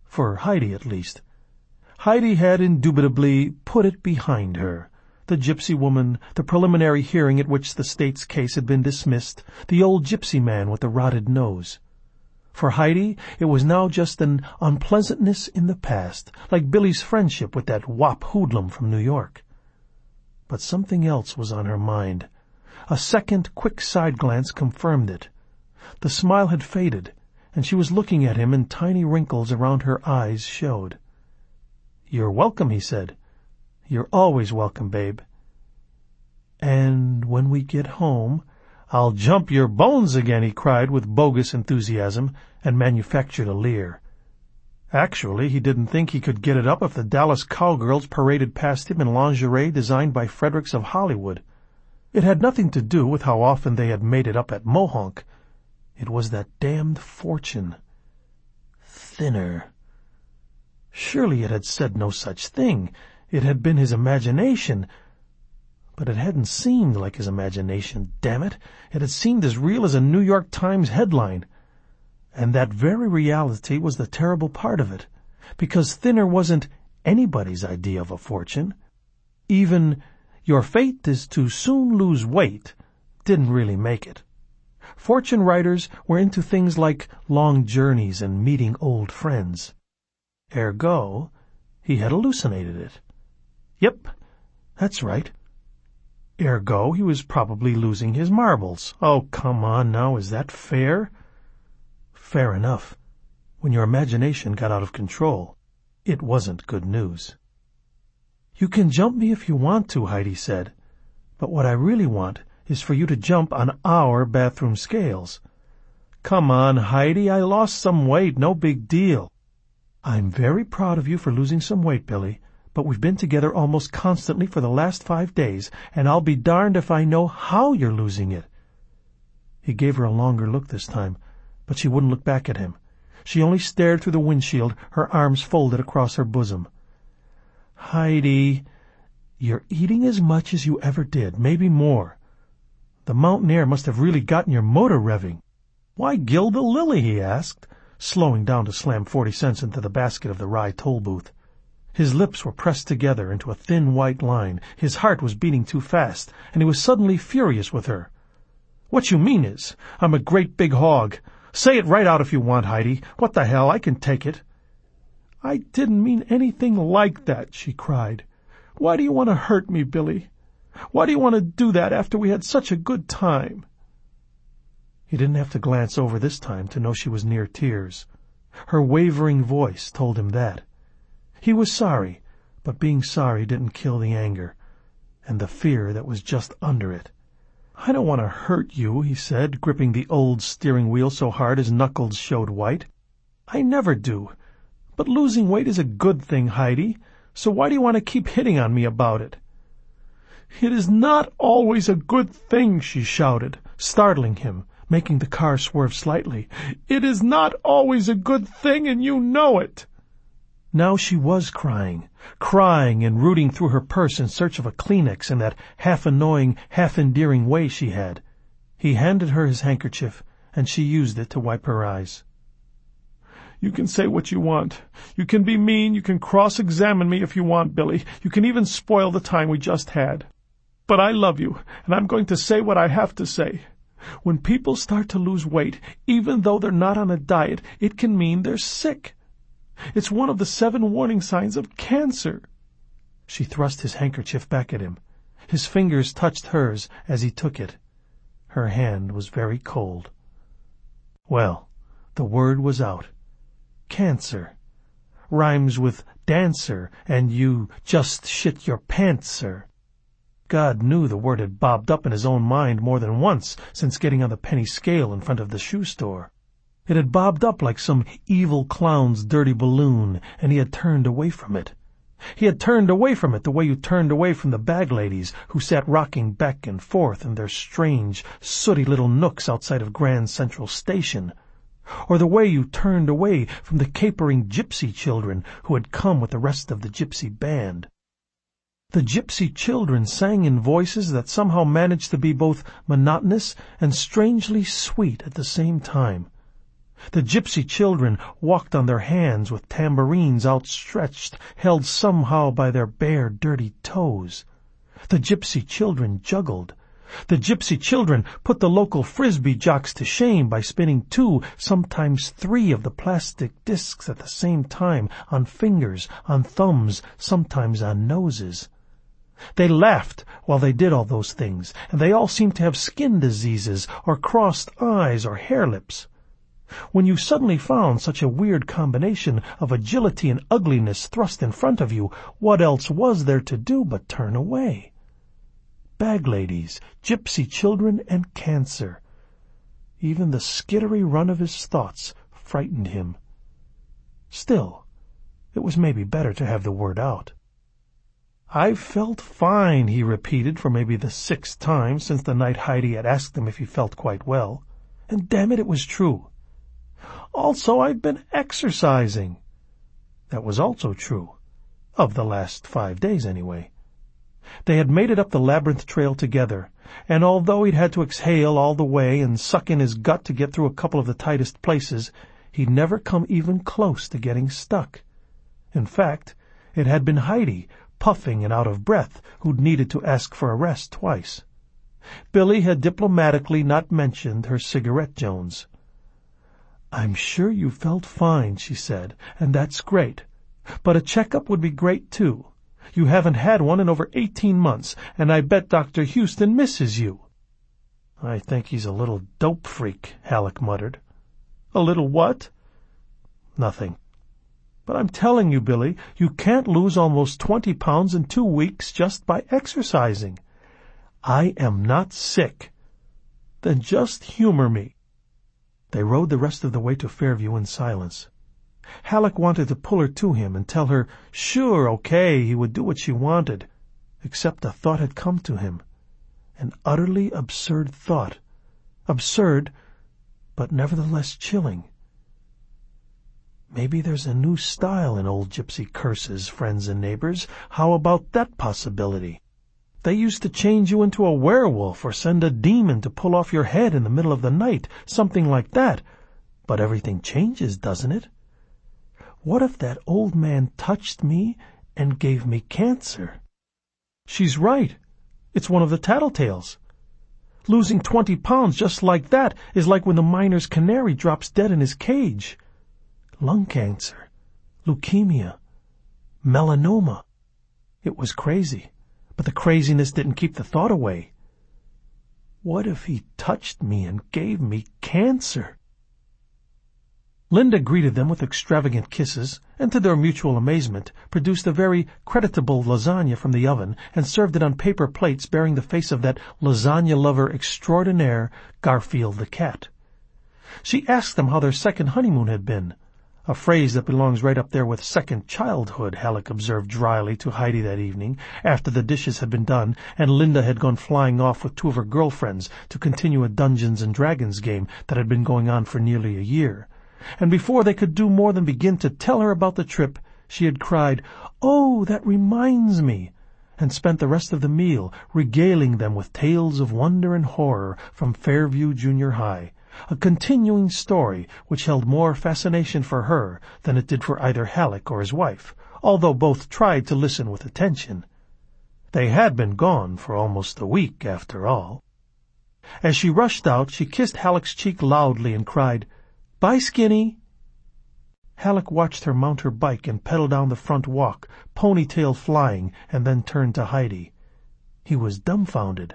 for Heidi at least. Heidi had indubitably put it behind her. The gypsy woman, the preliminary hearing at which the state's case had been dismissed, the old gypsy man with the rotted nose. For Heidi, it was now just an unpleasantness in the past, like Billy's friendship with that wop hoodlum from New York. But something else was on her mind. A second quick side glance confirmed it. The smile had faded, and she was looking at him, and tiny wrinkles around her eyes showed. "You're welcome," he said. "You're always welcome, babe." "And when we get home, I'll jump your bones again," he cried with bogus enthusiasm, and manufactured a leer. Actually, he didn't think he could get it up if the Dallas cowgirls paraded past him in lingerie designed by Fredericks of Hollywood. It had nothing to do with how often they had made it up at Mohonk. It was that damned fortune. Thinner. Surely it had said no such thing. It had been his imagination. But it hadn't seemed like his imagination, damn it. It had seemed as real as a New York Times headline. And that very reality was the terrible part of it, because Thinner wasn't anybody's idea of a fortune. Even "your fate is to soon lose weight" didn't really make it. Fortune writers were into things like long journeys and meeting old friends. Ergo, he had hallucinated it. Yep, that's right. Ergo, he was probably losing his marbles. Oh, come on now, is that fair? Fair enough. When your imagination got out of control, it wasn't good news. "You can jump me if you want to," Heidi said. "But what I really want is for you to jump on our bathroom scales." "Come on, Heidi, I lost some weight, no big deal." "I'm very proud of you for losing some weight, Billy, but we've been together almost constantly for the last five days, and I'll be darned if I know how you're losing it." He gave her a longer look this time, but she wouldn't look back at him. She only stared through the windshield, her arms folded across her bosom. "Heidi, you're eating as much as you ever did, maybe more. The mountain air must have really gotten your motor revving." "Why gild the lily?" he asked, slowing down to slam forty cents into the basket of the Rye toll booth. His lips were pressed together into a thin white line. His heart was beating too fast, and he was suddenly furious with her. "What you mean is, I'm a great big hog. Say it right out if you want, Heidi. What the hell, I can take it." "I didn't mean anything like that," she cried. "Why do you want to hurt me, Billy? Why do you want to do that after we had such a good time?" He didn't have to glance over this time to know she was near tears. Her wavering voice told him that. He was sorry, but being sorry didn't kill the anger, and the fear that was just under it. "I don't want to hurt you," he said, gripping the old steering wheel so hard his knuckles showed white. "I never do. But losing weight is a good thing, Heidi, so why do you want to keep hitting on me about it?" "It is not always a good thing," she shouted, startling him, making the car swerve slightly. "It is not always a good thing, and you know it." Now she was crying, crying and rooting through her purse in search of a Kleenex in that half-annoying, half-endearing way she had. He handed her his handkerchief, and she used it to wipe her eyes. "You can say what you want. You can be mean. You can cross-examine me if you want, Billy. You can even spoil the time we just had. But I love you, and I'm going to say what I have to say. When people start to lose weight, even though they're not on a diet, it can mean they're sick. It's one of the seven warning signs of cancer." She thrust his handkerchief back at him. His fingers touched hers as he took it. Her hand was very cold. Well, the word was out. Cancer. Rhymes with dancer and you just shit your pants, sir. God knew the word had bobbed up in his own mind more than once since getting on the penny scale in front of the shoe store. It had bobbed up like some evil clown's dirty balloon, and he had turned away from it. He had turned away from it the way you turned away from the bag ladies who sat rocking back and forth in their strange, sooty little nooks outside of Grand Central Station, or the way you turned away from the capering gypsy children who had come with the rest of the gypsy band. The gypsy children sang in voices that somehow managed to be both monotonous and strangely sweet at the same time. The gypsy children walked on their hands with tambourines outstretched, held somehow by their bare, dirty toes. The gypsy children juggled. The gypsy children put the local frisbee jocks to shame by spinning two, sometimes three of the plastic discs at the same time on fingers, on thumbs, sometimes on noses. They laughed while they did all those things, and they all seemed to have skin diseases or crossed eyes or hair lips. When you suddenly found such a weird combination of agility and ugliness thrust in front of you, what else was there to do but turn away? Bag ladies, gypsy children, and cancer. Even the skittery run of his thoughts frightened him. Still, it was maybe better to have the word out. "I've felt fine," he repeated for maybe the sixth time since the night Heidi had asked him if he felt quite well. And damn it, it was true. "Also, I've been exercising." That was also true. Of the last five days, anyway. They had made it up the labyrinth trail together, and although he'd had to exhale all the way and suck in his gut to get through a couple of the tightest places, he'd never come even close to getting stuck. In fact, it had been Heidi, puffing and out of breath, who'd needed to ask for a rest twice. Billy had diplomatically not mentioned her cigarette Jones. "I'm sure you felt fine," she said, "and that's great. But a checkup would be great, too. You haven't had one in over eighteen months, and I bet Doctor Houston misses you." "I think he's a little dope freak," Halleck muttered. "A little what?" "Nothing. But I'm telling you, Billy, you can't lose almost twenty pounds in two weeks just by exercising." "I am not sick." "Then just humor me." They rode the rest of the way to Fairview in silence. Halleck wanted to pull her to him and tell her, sure, okay, he would do what she wanted, except a thought had come to him. An utterly absurd thought. Absurd, but nevertheless chilling. Maybe there's a new style in old gypsy curses, friends and neighbors. How about that possibility? They used to change you into a werewolf or send a demon to pull off your head in the middle of the night, something like that. But everything changes, doesn't it? What if that old man touched me and gave me cancer? She's right. It's one of the tattletales. Losing twenty pounds just like that is like when the miner's canary drops dead in his cage. Lung cancer, leukemia, melanoma. It was crazy, but the craziness didn't keep the thought away. What if he touched me and gave me cancer? Linda greeted them with extravagant kisses, and to their mutual amazement, produced a very creditable lasagna from the oven and served it on paper plates bearing the face of that lasagna lover extraordinaire, Garfield the cat. She asked them how their second honeymoon had been, a phrase that belongs right up there with second childhood, Halleck observed dryly to Heidi that evening, after the dishes had been done and Linda had gone flying off with two of her girlfriends to continue a Dungeons and Dragons game that had been going on for nearly a year. And before they could do more than begin to tell her about the trip, she had cried, "Oh, that reminds me," and spent the rest of the meal regaling them with tales of wonder and horror from Fairview Junior High, a continuing story which held more fascination for her than it did for either Halleck or his wife, although both tried to listen with attention. They had been gone for almost a week, after all. As she rushed out, she kissed Halleck's cheek loudly and cried, "Bye, Skinny." Halleck watched her mount her bike and pedal down the front walk, ponytail flying, and then turned to Heidi. He was dumbfounded.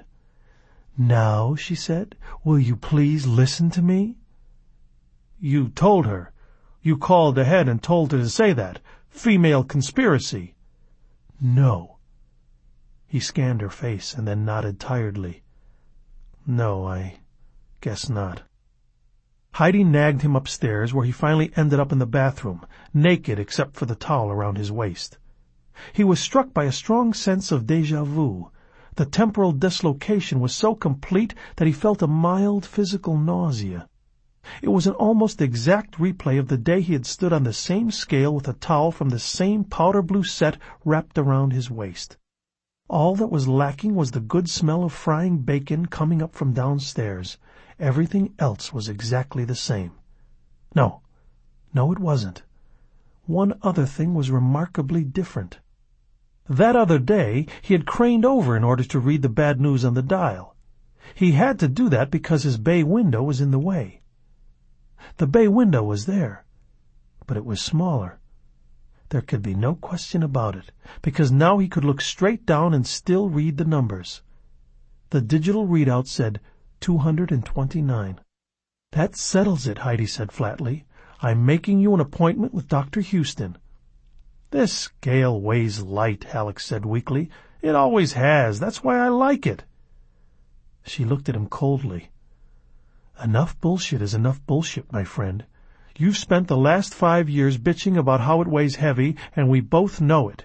"Now," she said, "will you please listen to me?" "You told her. You called ahead and told her to say that. Female conspiracy." "No." He scanned her face and then nodded tiredly. "No, I guess not." Heidi nagged him upstairs, where he finally ended up in the bathroom, naked except for the towel around his waist. He was struck by a strong sense of déjà vu. The temporal dislocation was so complete that he felt a mild physical nausea. It was an almost exact replay of the day he had stood on the same scale with a towel from the same powder-blue set wrapped around his waist. All that was lacking was the good smell of frying bacon coming up from downstairs. Everything else was exactly the same. No, no, it wasn't. One other thing was remarkably different. That other day he had craned over in order to read the bad news on the dial. He had to do that because his bay window was in the way. The bay window was there, but it was smaller. There could be no question about it, because now he could look straight down and still read the numbers. The digital readout said two hundred twenty-nine. "That settles it," Heidi said flatly. "I'm making you an appointment with Doctor Houston." "This scale weighs light," Halleck said weakly. "It always has. That's why I like it." She looked at him coldly. "Enough bullshit is enough bullshit, my friend. You've spent the last five years bitching about how it weighs heavy, and we both know it."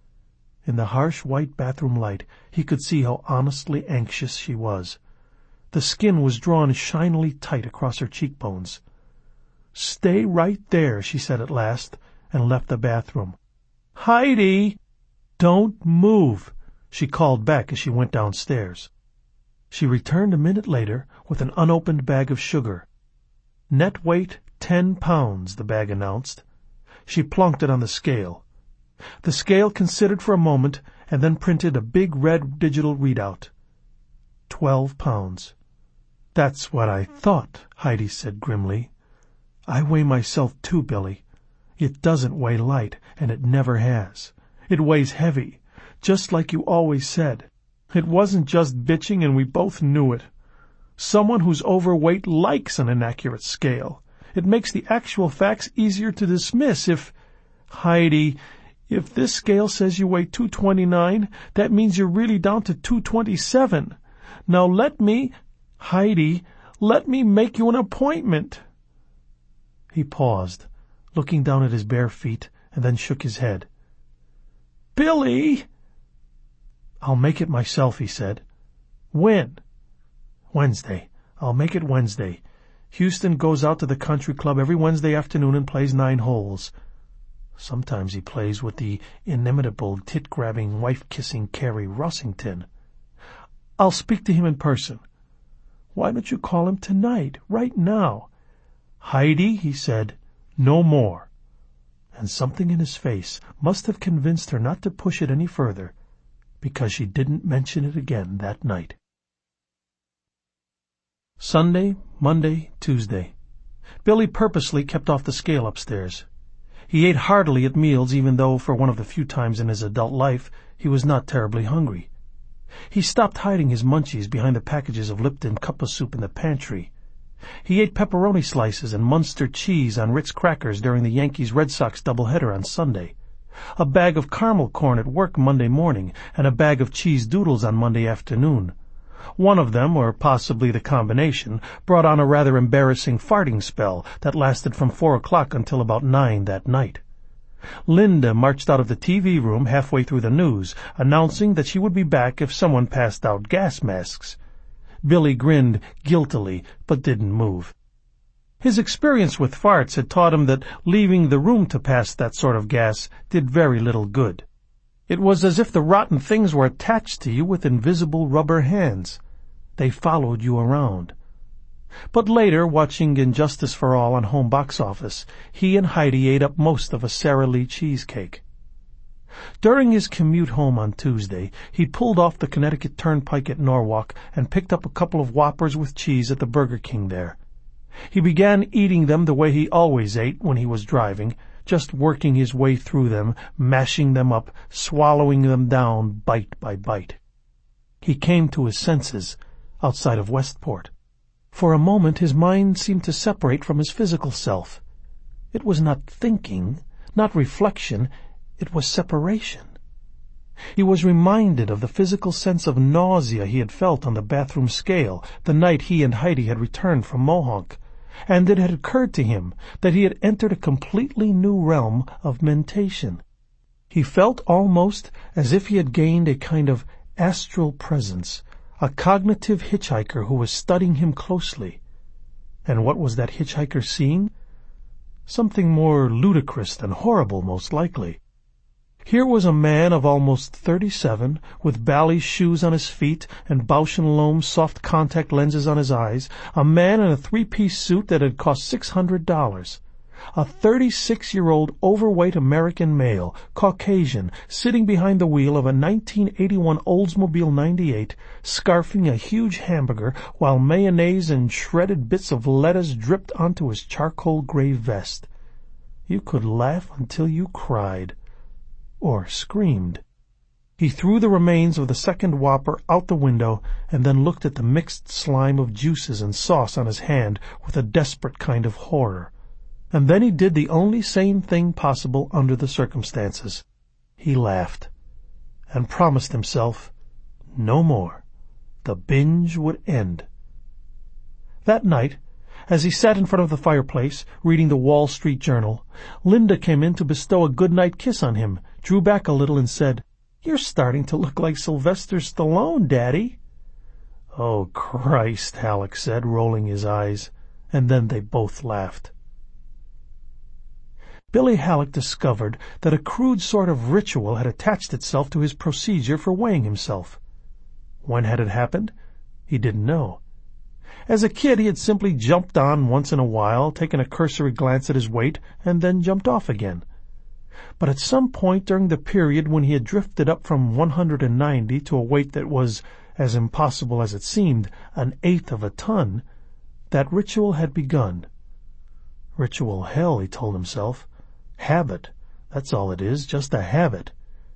In the harsh white bathroom light, he could see how honestly anxious she was. The skin was drawn shinily tight across her cheekbones. "Stay right there," she said at last, and left the bathroom. "Heidi!" "Don't move," she called back as she went downstairs. She returned a minute later with an unopened bag of sugar. "Net weight ten pounds," the bag announced. She plunked it on the scale. The scale considered for a moment and then printed a big red digital readout. Twelve pounds. "That's what I thought," Heidi said grimly. "I weigh myself too, Billy. It doesn't weigh light, and it never has. It weighs heavy, just like you always said. It wasn't just bitching, and we both knew it. Someone who's overweight likes an inaccurate scale. It makes the actual facts easier to dismiss if... Heidi, if this scale says you weigh two twenty-nine, that means you're really down to two twenty-seven. Now let me... Heidi, let me make you an appointment." He paused, looking down at his bare feet, and then shook his head. "Billy!" "I'll make it myself," he said. "When?" "Wednesday. I'll make it Wednesday. Houston goes out to the country club every Wednesday afternoon and plays nine holes. Sometimes he plays with the inimitable, tit-grabbing, wife-kissing Carrie Rossington. I'll speak to him in person." "Why don't you call him tonight, right now?" "Heidi," he said, "no more." And something in his face must have convinced her not to push it any further, because she didn't mention it again that night. Sunday, Monday, Tuesday. Billy purposely kept off the scale upstairs. He ate heartily at meals, even though, for one of the few times in his adult life, he was not terribly hungry. He stopped hiding his munchies behind the packages of Lipton cup of soup in the pantry. He ate pepperoni slices and Munster cheese on Ritz crackers during the Yankees-Red Sox doubleheader on Sunday, a bag of caramel corn at work Monday morning, and a bag of cheese doodles on Monday afternoon. One of them, or possibly the combination, brought on a rather embarrassing farting spell that lasted from four o'clock until about nine that night. Linda marched out of the T V room halfway through the news, announcing that she would be back if someone passed out gas masks. Billy grinned guiltily, but didn't move. His experience with farts had taught him that leaving the room to pass that sort of gas did very little good. It was as if the rotten things were attached to you with invisible rubber hands. They followed you around. But later, watching Injustice for All on home box office, he and Heidi ate up most of a Sara Lee cheesecake. During his commute home on Tuesday, he pulled off the Connecticut Turnpike at Norwalk and picked up a couple of Whoppers with cheese at the Burger King there. He began eating them the way he always ate when he was driving, just working his way through them, mashing them up, swallowing them down bite by bite. He came to his senses outside of Westport. For a moment his mind seemed to separate from his physical self. It was not thinking, not reflection, it was separation. He was reminded of the physical sense of nausea he had felt on the bathroom scale the night he and Heidi had returned from Mohonk, and it had occurred to him that he had entered a completely new realm of mentation. He felt almost as if he had gained a kind of astral presence, a cognitive hitchhiker who was studying him closely. And what was that hitchhiker seeing? Something more ludicrous than horrible, most likely. Here was a man of almost thirty-seven, with bally shoes on his feet and Bausch and Lomb soft contact lenses on his eyes, a man in a three-piece suit that had cost six hundred dollars. A thirty-six-year-old overweight American male, Caucasian, sitting behind the wheel of a nineteen eighty-one Oldsmobile ninety-eight, scarfing a huge hamburger while mayonnaise and shredded bits of lettuce dripped onto his charcoal gray vest. You could laugh until you cried. Or screamed. He threw the remains of the second Whopper out the window and then looked at the mixed slime of juices and sauce on his hand with a desperate kind of horror. And then he did the only sane thing possible under the circumstances. He laughed and promised himself no more. The binge would end. That night, as he sat in front of the fireplace, reading the Wall Street Journal, Linda came in to bestow a good-night kiss on him, drew back a little and said, "You're starting to look like Sylvester Stallone, Daddy." "Oh, Christ," Halleck said, rolling his eyes, and then they both laughed. Billy Halleck discovered that a crude sort of ritual had attached itself to his procedure for weighing himself. When had it happened? He didn't know. As a kid, he had simply jumped on once in a while, taken a cursory glance at his weight, and then jumped off again. But at some point during the period when he had drifted up from one hundred ninety to a weight that was, as impossible as it seemed, an eighth of a ton, that ritual had begun. Ritual hell, he told himself. Habit, that's all it is, just a habit.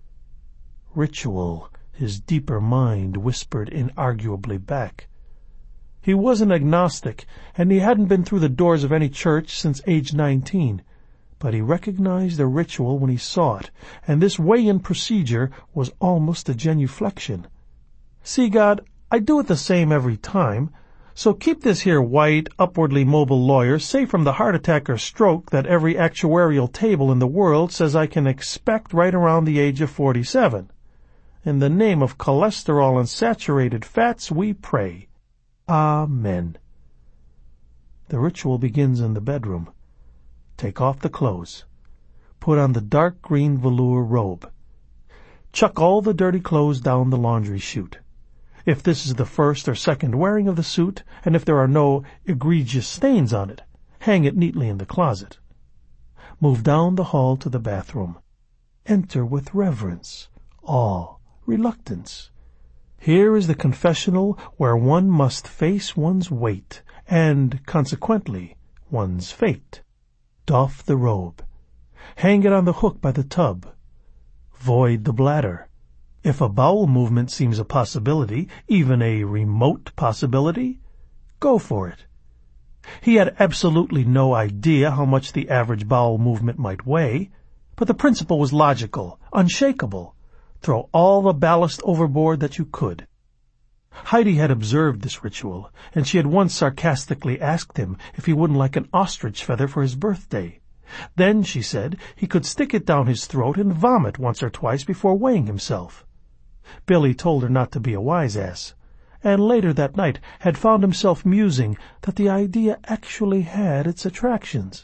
Ritual, his deeper mind whispered inarguably back. He was an agnostic, and he hadn't been through the doors of any church since age nineteen, but he recognized a ritual when he saw it, and this weigh-in procedure was almost a genuflection. "See, God, I do it the same every time, so keep this here white, upwardly mobile lawyer safe from the heart attack or stroke that every actuarial table in the world says I can expect right around the age of forty-seven. In the name of cholesterol and saturated fats, we pray. Amen." The ritual begins in the bedroom. Take off the clothes. Put on the dark green velour robe. Chuck all the dirty clothes down the laundry chute. If this is the first or second wearing of the suit, and if there are no egregious stains on it, hang it neatly in the closet. Move down the hall to the bathroom. Enter with reverence, awe, reluctance. Here is the confessional where one must face one's weight, and, consequently, one's fate. Doff the robe. Hang it on the hook by the tub. Void the bladder. If a bowel movement seems a possibility, even a remote possibility, go for it. He had absolutely no idea how much the average bowel movement might weigh, but the principle was logical, unshakable. Throw all the ballast overboard that you could. Heidi had observed this ritual, and she had once sarcastically asked him if he wouldn't like an ostrich feather for his birthday. Then, she said, he could stick it down his throat and vomit once or twice before weighing himself. Billy told her not to be a wise-ass, and later that night had found himself musing that the idea actually had its attractions.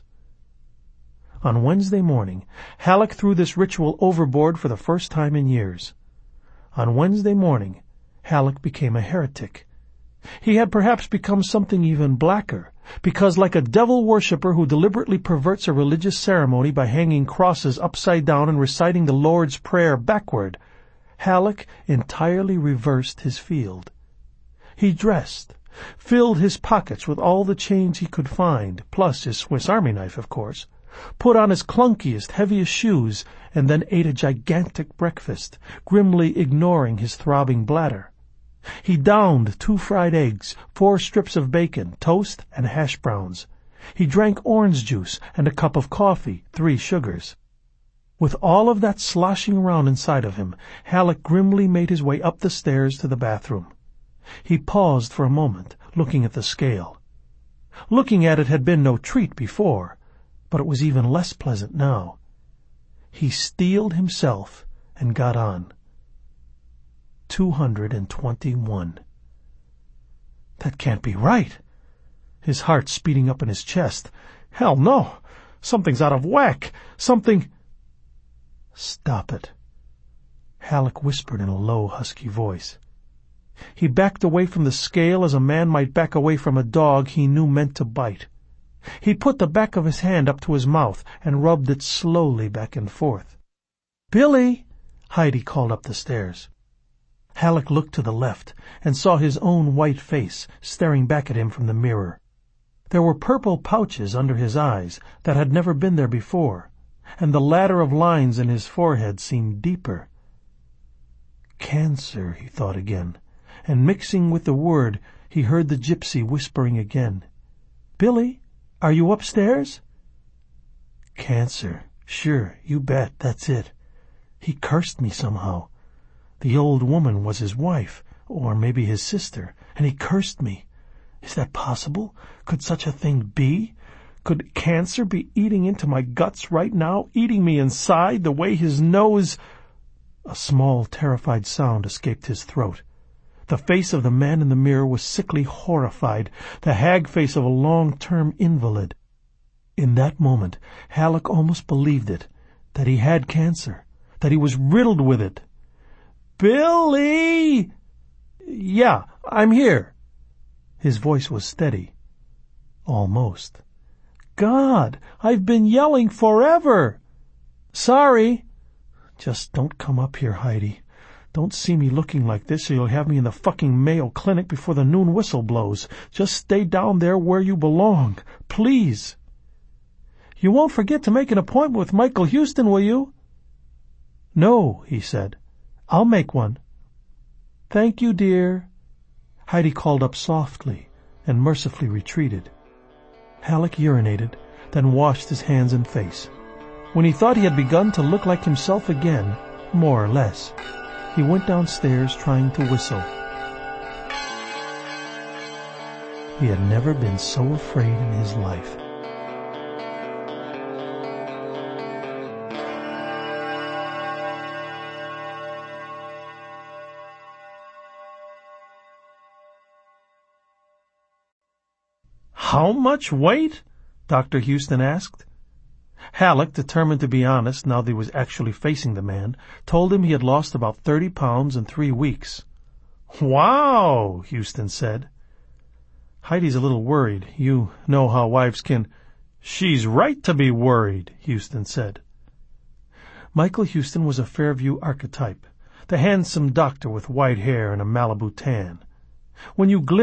On Wednesday morning, Halleck threw this ritual overboard for the first time in years. On Wednesday morning, Halleck became a heretic. He had perhaps become something even blacker, because like a devil worshipper who deliberately perverts a religious ceremony by hanging crosses upside down and reciting the Lord's Prayer backward, Halleck entirely reversed his field. He dressed, filled his pockets with all the change he could find, plus his Swiss Army knife, of course, put on his clunkiest, heaviest shoes, and then ate a gigantic breakfast, grimly ignoring his throbbing bladder. He downed two fried eggs, four strips of bacon, toast, and hash browns. He drank orange juice and a cup of coffee, three sugars. With all of that sloshing around inside of him, Halleck grimly made his way up the stairs to the bathroom. He paused for a moment, looking at the scale. Looking at it had been no treat before, but it was even less pleasant now. He steeled himself and got on. Two hundred and twenty-one. That can't be right. His heart speeding up in his chest. Hell no! Something's out of whack. Something... "Stop it," Halleck whispered in a low, husky voice. He backed away from the scale as a man might back away from a dog he knew meant to bite. He put the back of his hand up to his mouth and rubbed it slowly back and forth. "Billy!" Heidi called up the stairs. Halleck looked to the left and saw his own white face staring back at him from the mirror. There were purple pouches under his eyes that had never been there before, and the ladder of lines in his forehead seemed deeper. "Cancer," he thought again, and mixing with the word he heard the gypsy whispering again, "Billy, are you upstairs?" "Cancer. Sure, you bet, that's it. He cursed me somehow. The old woman was his wife, or maybe his sister, and he cursed me. Is that possible? Could such a thing be? Could cancer be eating into my guts right now, eating me inside the way his nose—" A small, terrified sound escaped his throat. The face of the man in the mirror was sickly horrified, the hag face of a long-term invalid. In that moment, Halleck almost believed it, that he had cancer, that he was riddled with it. "Billy!" "Yeah, I'm here." His voice was steady. Almost. "God, I've been yelling forever." "Sorry." "Just don't come up here, Heidi. Don't see me looking like this or you'll have me in the fucking Mayo Clinic before the noon whistle blows. Just stay down there where you belong. Please." "You won't forget to make an appointment with Michael Houston, will you?" "No," he said. "I'll make one." "Thank you, dear." Heidi called up softly and mercifully retreated. Halleck urinated, then washed his hands and face. When he thought he had begun to look like himself again, more or less, he went downstairs trying to whistle. He had never been so afraid in his life. "How much weight?" Doctor Houston asked. Halleck, determined to be honest now that he was actually facing the man, told him he had lost about thirty pounds in three weeks. "Wow," Houston said. "Heidi's a little worried. You know how wives can—" "She's right to be worried," Houston said. Michael Houston was a Fairview archetype, the handsome doctor with white hair and a Malibu tan. When you